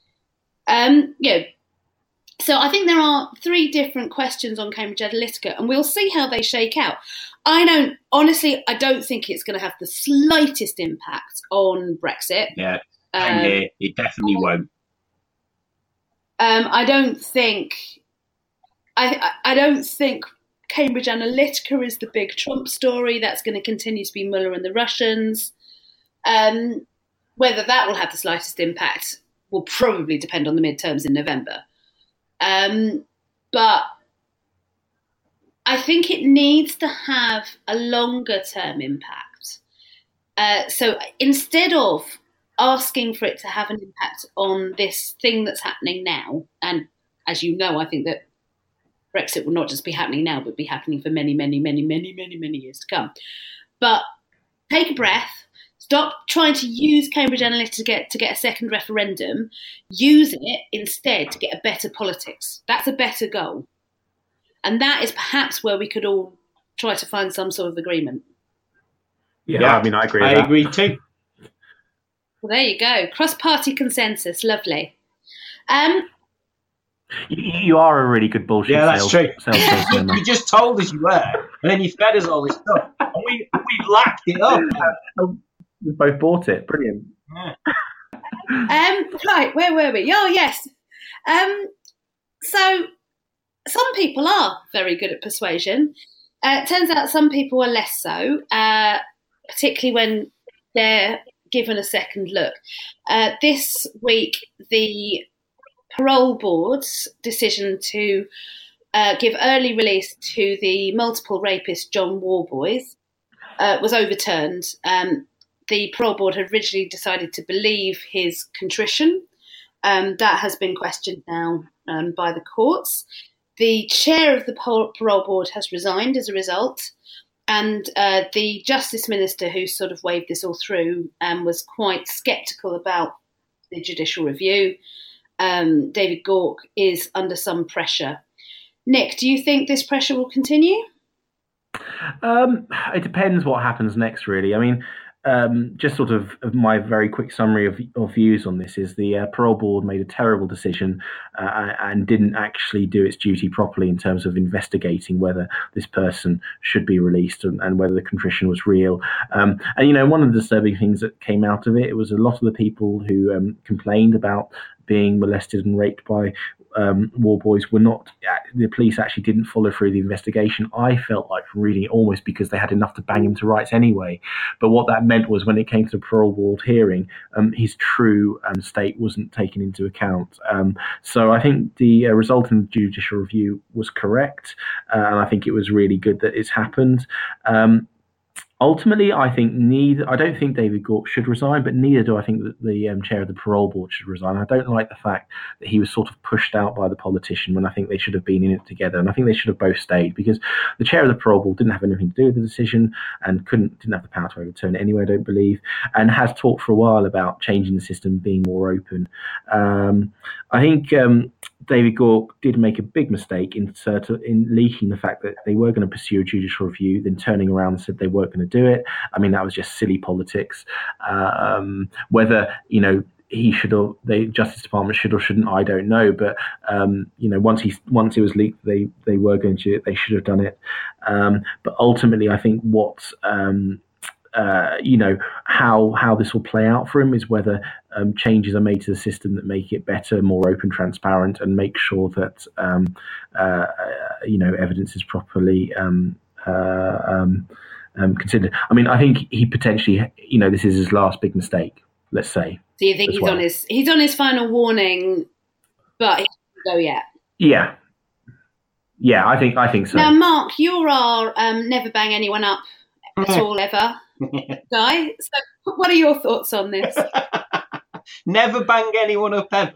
Um, yeah, so I think there are three different questions on Cambridge Analytica, and we'll see how they shake out. I don't, honestly, I don't think it's going to have the slightest impact on Brexit. Yeah, um, here. It definitely won't. Um, I don't think. I I don't think Cambridge Analytica is the big Trump story. That's going to continue to be Mueller and the Russians. Um, whether that will have the slightest impact will probably depend on the midterms in November. Um, but I think it needs to have a longer term impact. Uh, so instead of asking for it to have an impact on this thing that's happening now, and as you know, I think that Brexit will not just be happening now, but be happening for many, many, many, many, many, many years to come. But take a breath, stop trying to use Cambridge Analytica to get, to get a second referendum, use it instead to get a better politics. That's a better goal. And that is perhaps where we could all try to find some sort of agreement. Yeah, yeah I mean, I agree with I that. agree too. Well, there you go. Cross-party consensus. Lovely. Um, you, you are a really good bullshit yeah, that's sales, true. sales person. You just told us you were, and then you fed us all this stuff. And we, we've lapped it up. We both bought it. Brilliant. Yeah. um, right, where were we? Oh, yes. Um, so some people are very good at persuasion. Uh, it turns out some people are less so. Uh, particularly when they're given a second look. Uh, this week, the parole board's decision to uh, give early release to the multiple rapist John Worboys uh, was overturned. Um, the parole board had originally decided to believe his contrition. Um, that has been questioned now um, by the courts. The chair of the parole board has resigned as a result. And uh, the Justice Minister who sort of waved this all through um, was quite sceptical about the judicial review. Um, David Gauke is under some pressure. Nick, do you think this pressure will continue? Um, it depends what happens next, really. I mean, um, just sort of, of my very quick summary of, of views on this is the uh, parole board made a terrible decision uh, and didn't actually do its duty properly in terms of investigating whether this person should be released and, and whether the contrition was real. Um, and, you know, one of the disturbing things that came out of it, it was a lot of the people who um, complained about being molested and raped by um, Worboys were not, the police actually didn't follow through the investigation. I felt like from reading it almost because they had enough to bang him to rights anyway. But what that meant was when it came to the parole board hearing, um, his true um, state wasn't taken into account. Um, so I think the uh, result in the judicial review was correct. Uh, and I think it was really good that it's happened. Um, Ultimately, I think neither. I don't think David Gauke should resign, but neither do I think that the um, chair of the parole board should resign. I don't like the fact that he was sort of pushed out by the politician when I think they should have been in it together, and I think they should have both stayed because the chair of the parole board didn't have anything to do with the decision and couldn't didn't have the power to overturn it anyway. I don't believe, and has talked for a while about changing the system, being more open. Um, I think um, David Gauke did make a big mistake in certain, in leaking the fact that they were going to pursue a judicial review, then turning around and said they weren't going to do it. I mean, that was just silly politics. Um, whether, you know, he should or the Justice Department should or shouldn't, I don't know. But um, you know, once he once it was leaked, they they were going to, they should have done it. Um, but ultimately, I think what um, uh, you know how how this will play out for him is whether um, changes are made to the system that make it better, more open, transparent, and make sure that um, uh, you know evidence is properly um, uh, um, um, considered. I mean, I think he potentially, you know, this is his last big mistake. Let's say. Do you think he's well. on his he's on his final warning, but he doesn't go yet? Yeah, yeah, I think I think so. Now, Mark, you're our um, never bang anyone up at all ever guy. So, what are your thoughts on this? Never bang anyone up ever.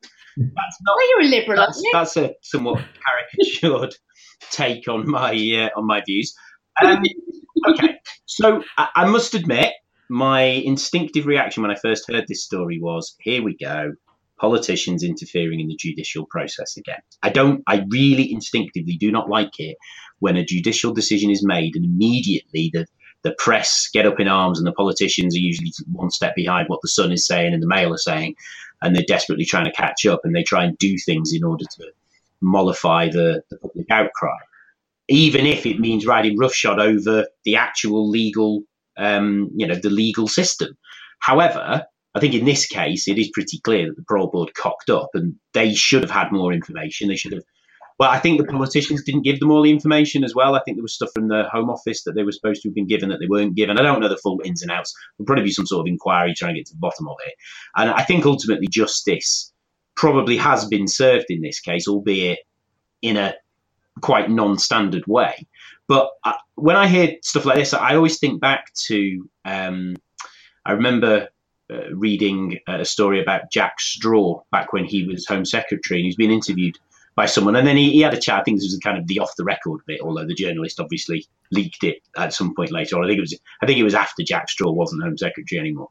That's not. Well, you're a liberal. That's, aren't you? that's a somewhat caricatured take on my uh, on my views. Um, okay, so I, I must admit, my instinctive reaction when I first heard this story was, here we go, politicians interfering in the judicial process again. I don't, I really instinctively do not like it when a judicial decision is made and immediately the, the press get up in arms and the politicians are usually one step behind what the Sun is saying and the Mail are saying, and they're desperately trying to catch up and they try and do things in order to mollify the, the public outcry, even if it means riding roughshod over the actual legal Um, you know, the legal system. However, I think in this case, it is pretty clear that the parole board cocked up and they should have had more information. They should have, well, I think the politicians didn't give them all the information as well. I think there was stuff from the Home Office that they were supposed to have been given that they weren't given. I don't know the full ins and outs. There'll probably be some sort of inquiry trying to get to the bottom of it. And I think ultimately justice probably has been served in this case, albeit in a quite non-standard way. But uh, when I hear stuff like this, I always think back to, um, I remember uh, reading a story about Jack Straw back when he was Home Secretary, and he's been interviewed by someone. And then he, he had a chat. I think this was kind of the off-the-record bit, although the journalist obviously leaked it at some point later on. I think it was, I think it was after Jack Straw wasn't Home Secretary anymore.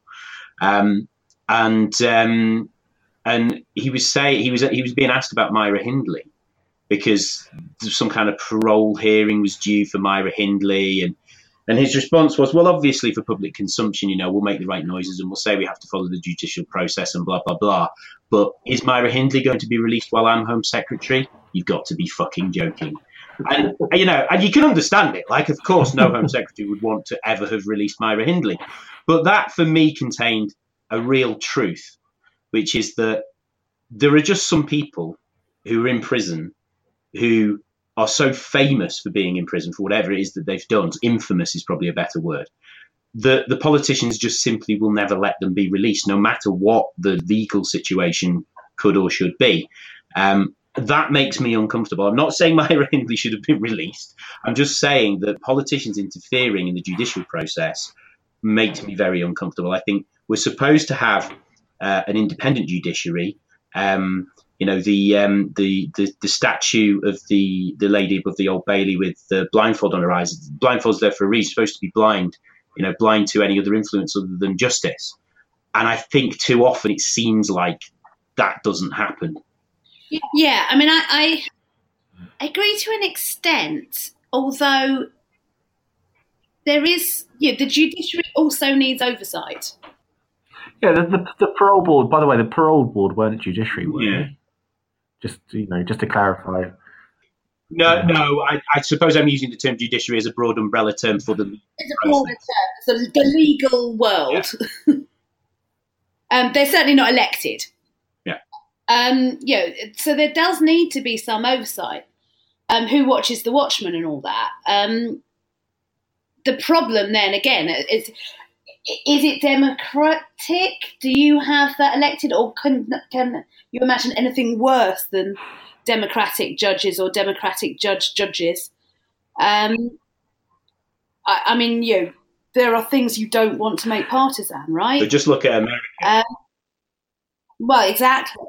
Um, and um, and he was saying he was he was being asked about Myra Hindley, because some kind of parole hearing was due for Myra Hindley. And, and his response was, well, obviously for public consumption, you know, we'll make the right noises and we'll say we have to follow the judicial process and blah, blah, blah. But is Myra Hindley going to be released while I'm Home Secretary? You've got to be fucking joking. And, you know, and you can understand it. Like, of course, no Home Secretary would want to ever have released Myra Hindley. But that, for me, contained a real truth, which is that there are just some people who are in prison who are so famous for being in prison for whatever it is that they've done. Infamous is probably a better word. the the politicians just simply will never let them be released, no matter what the legal situation could or should be. Um, that makes me uncomfortable. I'm not saying Maya Hindley should have been released. I'm just saying that politicians interfering in the judicial process makes me very uncomfortable. I think we're supposed to have uh, an independent judiciary. Um, you know, the, um, the the the statue of the the lady above the Old Bailey with the blindfold on her eyes. Blindfold's there for a reason. Supposed to be blind. You know, blind to any other influence other than justice. And I think too often it seems like that doesn't happen. Yeah, I mean, I, I agree to an extent, although there is, yeah, the judiciary also needs oversight. Yeah, the, the, the parole board, by the way, the parole board weren't judiciary, were yeah. they? Just, you know, just to clarify. No, no, I, I suppose I'm using the term judiciary as a broad umbrella term for the... It's a broader term, so the legal world. Yeah. um, they're certainly not elected. Yeah. Um, you know, so there does need to be some oversight. Um, who watches the Watchmen and all that? Um, the problem then, again, is, is it democratic? Do you have that elected, or can, can you imagine anything worse than democratic judges or democratic judge judges? Um, I, I mean, you know, there are things you don't want to make partisan, right? But just look at America. Um, well, exactly.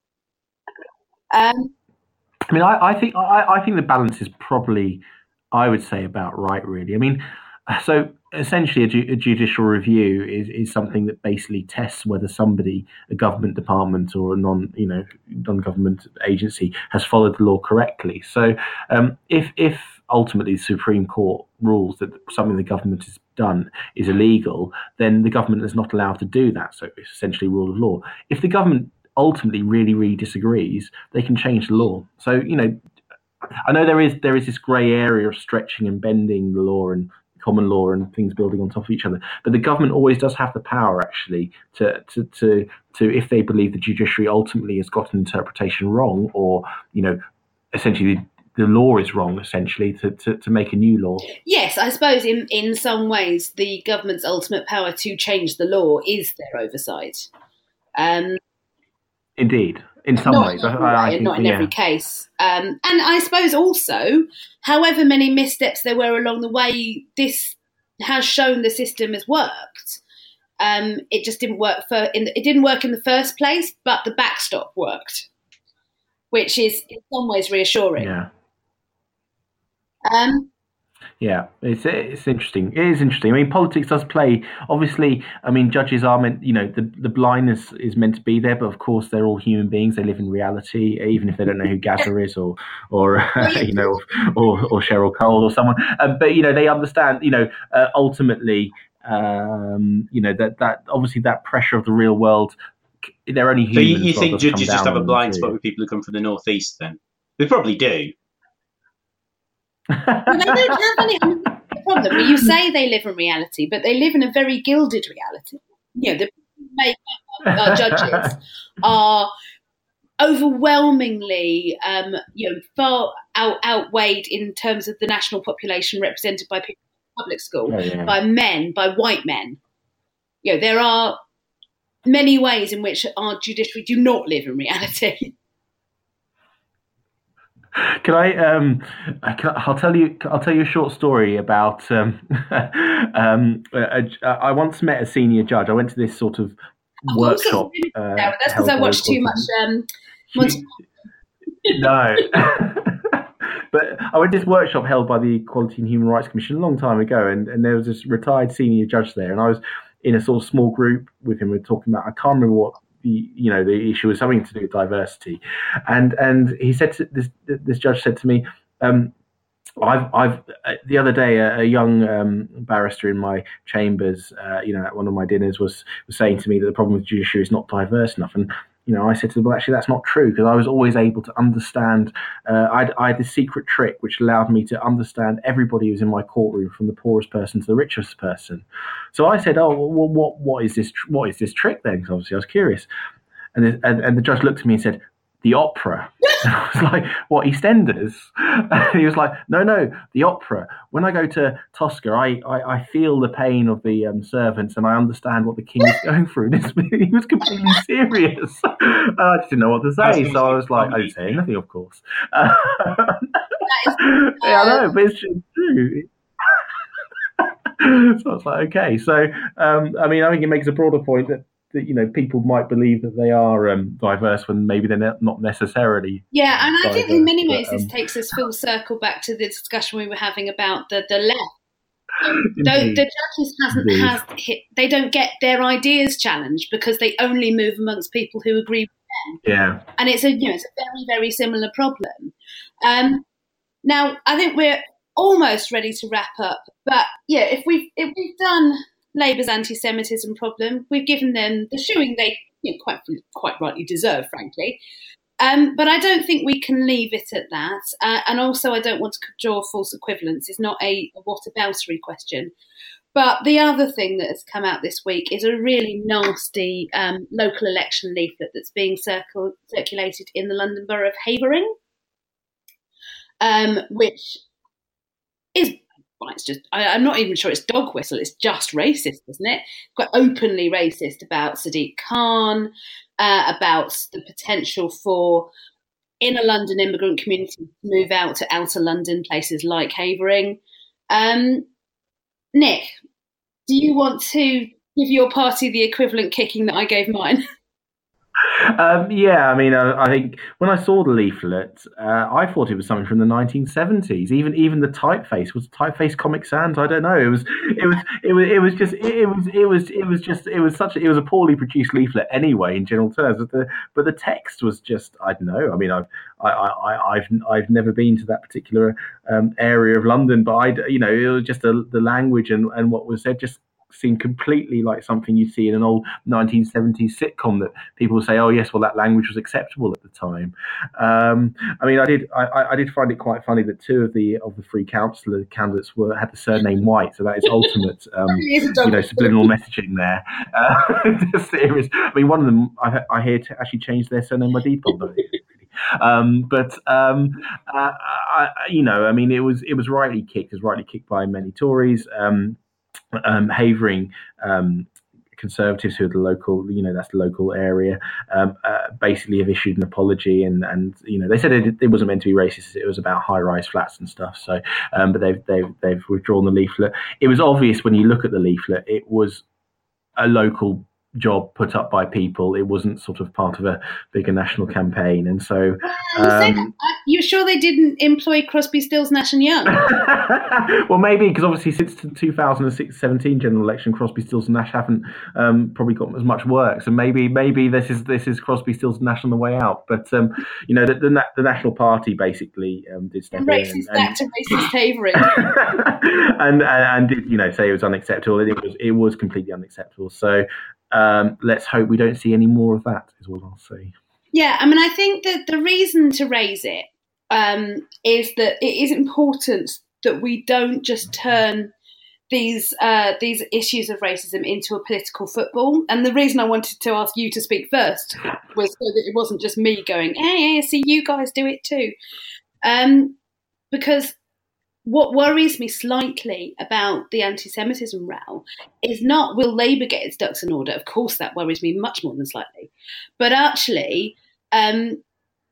Um, I mean, I, I think I, I think the balance is probably, I would say, about right. Really, I mean, so essentially, a, ju- a judicial review is, is something that basically tests whether somebody, a government department or a non, you know, non-government agency, has followed the law correctly. So, um, if if ultimately the Supreme Court rules that something the government has done is illegal, then the government is not allowed to do that. So, it's essentially rule of law. If the government ultimately really, really disagrees, they can change the law. So, you know, I know there is there is this grey area of stretching and bending the law and common law and things building on top of each other, but the government always does have the power actually to to to, to if they believe the judiciary ultimately has got an interpretation wrong, or, you know, essentially the, the law is wrong, essentially to, to, to make a new law. Yes, I suppose in, in some ways the government's ultimate power to change the law is their oversight. Um, Indeed. In some not ways, in every, I, I think, not in yeah. every case. Um, and I suppose also, however many missteps there were along the way, this has shown the system has worked. Um, it just didn't work for in the, it didn't work in the first place, but the backstop worked, which is in some ways reassuring. Yeah. Um, Yeah, it's it's interesting. It is interesting. I mean, politics does play. Obviously, I mean, judges are meant. You know, the the blindness is meant to be there, but of course, they're all human beings. They live in reality, even if they don't know who Gaza is, or or you know, or or Cheryl Cole or someone. Um, but you know, they understand. You know, uh, ultimately, um, you know that that obviously that pressure of the real world. They're only humans. So you, you well, think judges just have a blind spot too. with people who come from the northeast? Then they probably do. Well, they don't have any. I mean, the problem. You say they live in reality, but they live in a very gilded reality. You know, the people who make uh, judges are overwhelmingly, um, you know, far out, outweighed in terms of the national population represented by people in public school, oh, yeah. by men, by white men. You know, there are many ways in which our judiciary do not live in reality. Can I? Um, can, I'll tell you. I'll tell you a short story about. Um, um, a, a, I once met a senior judge. I went to this sort of oh, workshop. Uh, that's because I watched too much. Um, Monty- no, but I went to this workshop held by the Equality and Human Rights Commission a long time ago, and, and there was this retired senior judge there, and I was in a sort of small group with him. We were talking about. I can't remember what. The, you know, the issue was something to do with diversity, and and he said to, this this judge said to me, um, I've I've uh, the other day a, a young um, barrister in my chambers, uh, you know, at one of my dinners was was saying to me that the problem with judiciary is not diverse enough, and you know, I said to them, well, actually, that's not true, because I was always able to understand. Uh, I'd, I had this secret trick which allowed me to understand everybody who was in my courtroom, from the poorest person to the richest person. So I said, oh, well, what what is this? What is this trick then? Because obviously I was curious. And the, and, and the judge looked at me and said, the opera. And I was like, what, EastEnders? And he was like, no, no, the opera. When I go to Tosca, I, I, I feel the pain of the um, servants and I understand what the king is going through. This, he was completely serious. I just didn't know what to say. So I was like, I didn't say anything, of course. Uh, yeah, I know, but it's true. So I was like, okay. So, um, I mean, I think it makes a broader point that, that you know, people might believe that they are um, diverse when maybe they're not necessarily. Yeah, and I diverse, think in many ways but, um, this takes us full circle back to the discussion we were having about the, the left. Um, the, the judges hasn't Indeed. has hit, they don't get their ideas challenged because they only move amongst people who agree with them. Yeah, and it's a you know it's a very very similar problem. Um, now I think we're almost ready to wrap up, but yeah, if we've if we've done Labour's anti-Semitism problem, we've given them the shoeing they you know, quite quite rightly deserve, frankly. Um, but I don't think we can leave it at that. Uh, and also, I don't want to draw false equivalence. It's not a, a whataboutery question. But the other thing that has come out this week is a really nasty um, local election leaflet that's being circle- circulated in the London Borough of Havering, um, which is, well, it's just, I, I'm not even sure it's dog whistle, it's just racist, isn't it? Quite openly racist about Sadiq Khan, uh, about the potential for inner London immigrant communities to move out to outer London, places like Havering. Um, Nick, do you want to give your party the equivalent kicking that I gave mine? Um, yeah, I mean, I, I think when I saw the leaflet, uh, I thought it was something from the nineteen seventies. Even even the typeface was typeface Comic Sans. I don't know. It was it was it was it was just it was it was it was just it was such a, it was a poorly produced leaflet anyway in general terms. But the but the text was just I don't know. I mean, I've I, I I've I've never been to that particular um, area of London, but I you know it was just the the language and, and what was said just seemed completely like something you'd see in an old nineteen seventies sitcom that people would say, oh yes, well that language was acceptable at the time. Um, I mean, I did I, I did find it quite funny that two of the of the three councillor candidates were had the surname White, so that is ultimate um, you know subliminal messaging there. Uh, serious. I mean, one of them I, I hear to actually changed their surname by default. Um, but um, uh, I, you know, I mean, it was it was rightly kicked, it was rightly kicked by many Tories. Um, Um, Havering um, Conservatives, who are the local, you know, that's the local area, um, uh, basically have issued an apology, and, and you know, they said it, it wasn't meant to be racist. It was about high-rise flats and stuff. So, um, but they've they've they've withdrawn the leaflet. It was obvious when you look at the leaflet, it was a local job put up by people. It wasn't sort of part of a bigger national campaign, and so. Um, You're sure they didn't employ Crosby, Stills, Nash and Young? Well, maybe because obviously since the two thousand seventeen general election, Crosby, Stills and Nash haven't um, probably got as much work. So maybe maybe this is this is Crosby, Stills and Nash on the way out. But um, you know, the, the the National Party basically um, did step racist in and, back to racist Havering, and, and and did you know say it was unacceptable. It was it was completely unacceptable. So um, let's hope we don't see any more of that. Is all I'll say. Yeah, I mean, I think that the reason to raise it um, is that it is important that we don't just turn these uh, these issues of racism into a political football. And the reason I wanted to ask you to speak first was so that it wasn't just me going, hey, I see you guys do it too. Um, because what worries me slightly about the anti-Semitism row is not will Labour get its ducks in order. Of course, that worries me much more than slightly. But actually, um,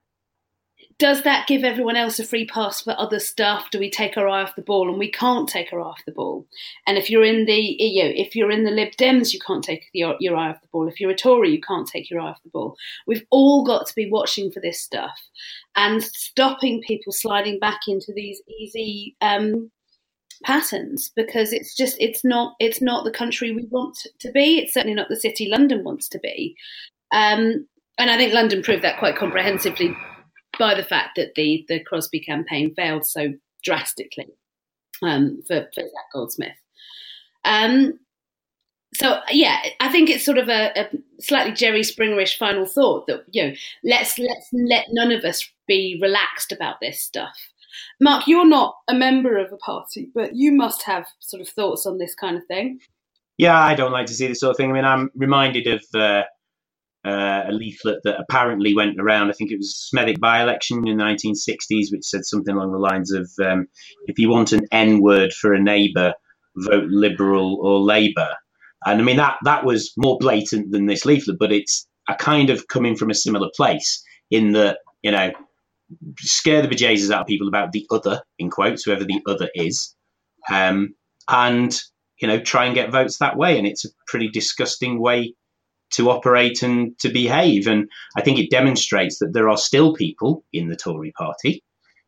does that give everyone else a free pass for other stuff? Do we take our eye off the ball? And we can't take our eye off the ball. And if you're in the, you know, if you're in the Lib Dems, you can't take your, your eye off the ball. If you're a Tory, you can't take your eye off the ball. We've all got to be watching for this stuff and stopping people sliding back into these easy um, patterns, because it's just it's not it's not the country we want to be. It's certainly not the city London wants to be. Um, and I think London proved that quite comprehensively by the fact that the, the Crosby campaign failed so drastically um, for, for Zach Goldsmith. Um, so, yeah, I think it's sort of a, a slightly Jerry Springerish final thought that, you know, let's let's let none of us be relaxed about this stuff. Mark, you're not a member of a party, but you must have sort of thoughts on this kind of thing. Yeah, I don't like to see this sort of thing. I mean, I'm reminded of uh, uh, a leaflet that apparently went around. I think it was a Smethwick by-election in the nineteen sixties, which said something along the lines of, um, if you want an N-word for a neighbour, vote Liberal or Labour. And I mean, that, that was more blatant than this leaflet, but it's a kind of coming from a similar place in that, you know, scare the bejesus out of people about the other, in quotes, whoever the other is, um, and, you know, try and get votes that way. And it's a pretty disgusting way to operate and to behave. And I think it demonstrates that there are still people in the Tory party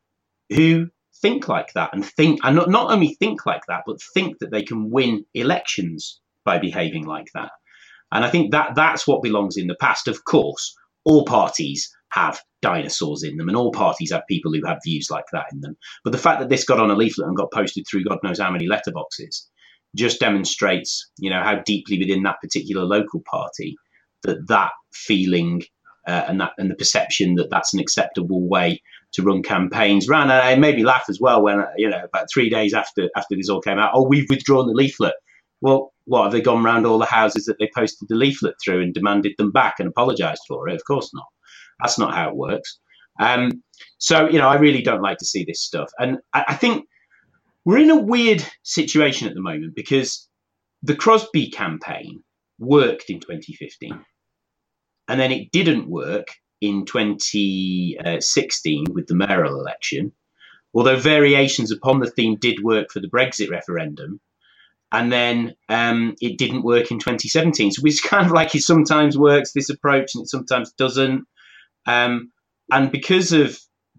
who think like that and think, and not, not only think like that, but think that they can win elections by behaving like that. And I think that that's what belongs in the past. Of course, all parties have dinosaurs in them, and all parties have people who have views like that in them. But the fact that this got on a leaflet and got posted through God knows how many letterboxes just demonstrates, you know, how deeply within that particular local party that that feeling uh, and that and the perception that that's an acceptable way to run campaigns ran. And it made me laugh as well when, you know, about three days after after this all came out, oh, we've withdrawn the leaflet. Well, what, have they gone round all the houses that they posted the leaflet through and demanded them back and apologised for it? Of course not. That's not how it works. Um, so, you know, I really don't like to see this stuff. And I, I think we're in a weird situation at the moment because the Crosby campaign worked in twenty fifteen and then it didn't work in twenty sixteen with the mayoral election, although variations upon the theme did work for the Brexit referendum. And then um, it didn't work in twenty seventeen. So it's kind of like it sometimes works, this approach, and it sometimes doesn't. Um, and because of...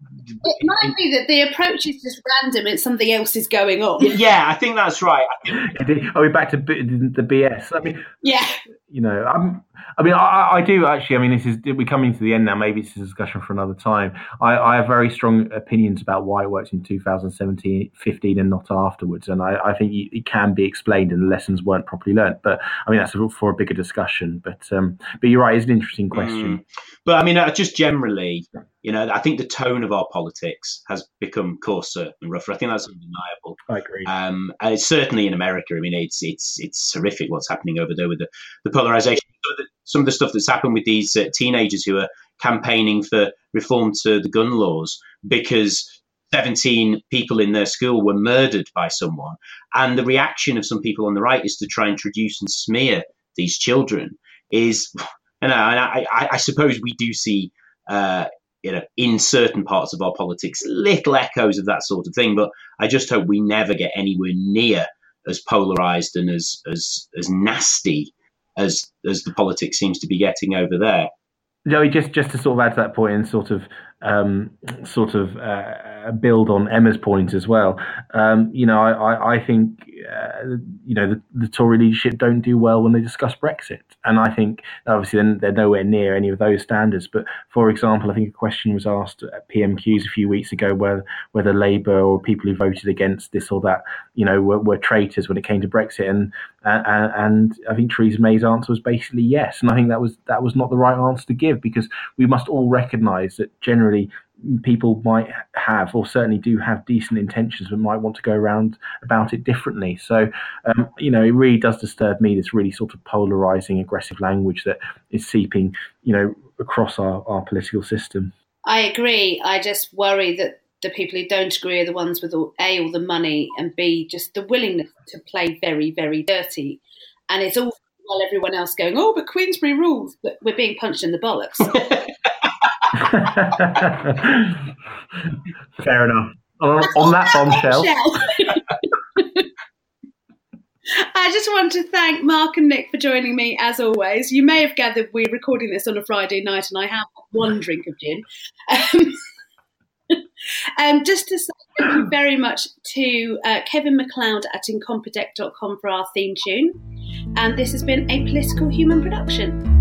It might be that the approach is just random and something else is going on. Yeah, I think that's right. I think... Are we back to B- the B S? I mean, yeah. You know, I'm, I mean, I, I do actually, I mean, this is, we're coming to the end now. Maybe it's a discussion for another time. I, I have very strong opinions about why it worked in two thousand seventeen, fifteen and not afterwards. And I, I think it can be explained and the lessons weren't properly learnt. But I mean, that's for a bigger discussion. But um, but you're right, it's an interesting question. Mm. But I mean, uh, just generally, you know, I think the tone of our politics has become coarser and rougher. I think that's undeniable. I agree. Um, and it's certainly in America. I mean, it's it's it's horrific what's happening over there with the, the polarization. Some of the, some of the stuff that's happened with these uh, teenagers who are campaigning for reform to the gun laws because seventeen people in their school were murdered by someone. And the reaction of some people on the right is to try and introduce and smear these children is, you know, and I, I, I suppose we do see, uh, you know, in certain parts of our politics, little echoes of that sort of thing. But I just hope we never get anywhere near as polarized and as as as nasty as as the politics seems to be getting over there. Joey, just just to sort of add to that point and sort of um, sort of uh, build on Emma's point as well. Um, you know, I, I, I think uh, you know the, the Tory leadership don't do well when they discuss Brexit, and I think obviously they're, they're nowhere near any of those standards. But for example, I think a question was asked at P M Qs a few weeks ago whether whether Labour or people who voted against this or that, you know, were, were traitors when it came to Brexit, and uh, and I think Theresa May's answer was basically yes, and I think that was that was not the right answer to give, because we must all recognise that generally people might have, or certainly do have, decent intentions, but might want to go around about it differently. So, um, you know, it really does disturb me, this really sort of polarising, aggressive language that is seeping, you know, across our, our political system. I agree. I just worry that the people who don't agree are the ones with all, A, all the money, and B, just the willingness to play very, very dirty. And it's all while everyone else going, oh, but Queensberry rules, but we're being punched in the bollocks. Fair enough. On, on that bombshell. I just want to thank Mark and Nick for joining me, as always. You may have gathered we're recording this on a Friday night and I have one drink of gin. Um, um, just to say thank you very much to uh, Kevin MacLeod at incompetech dot com for our theme tune. And this has been a Political Human production.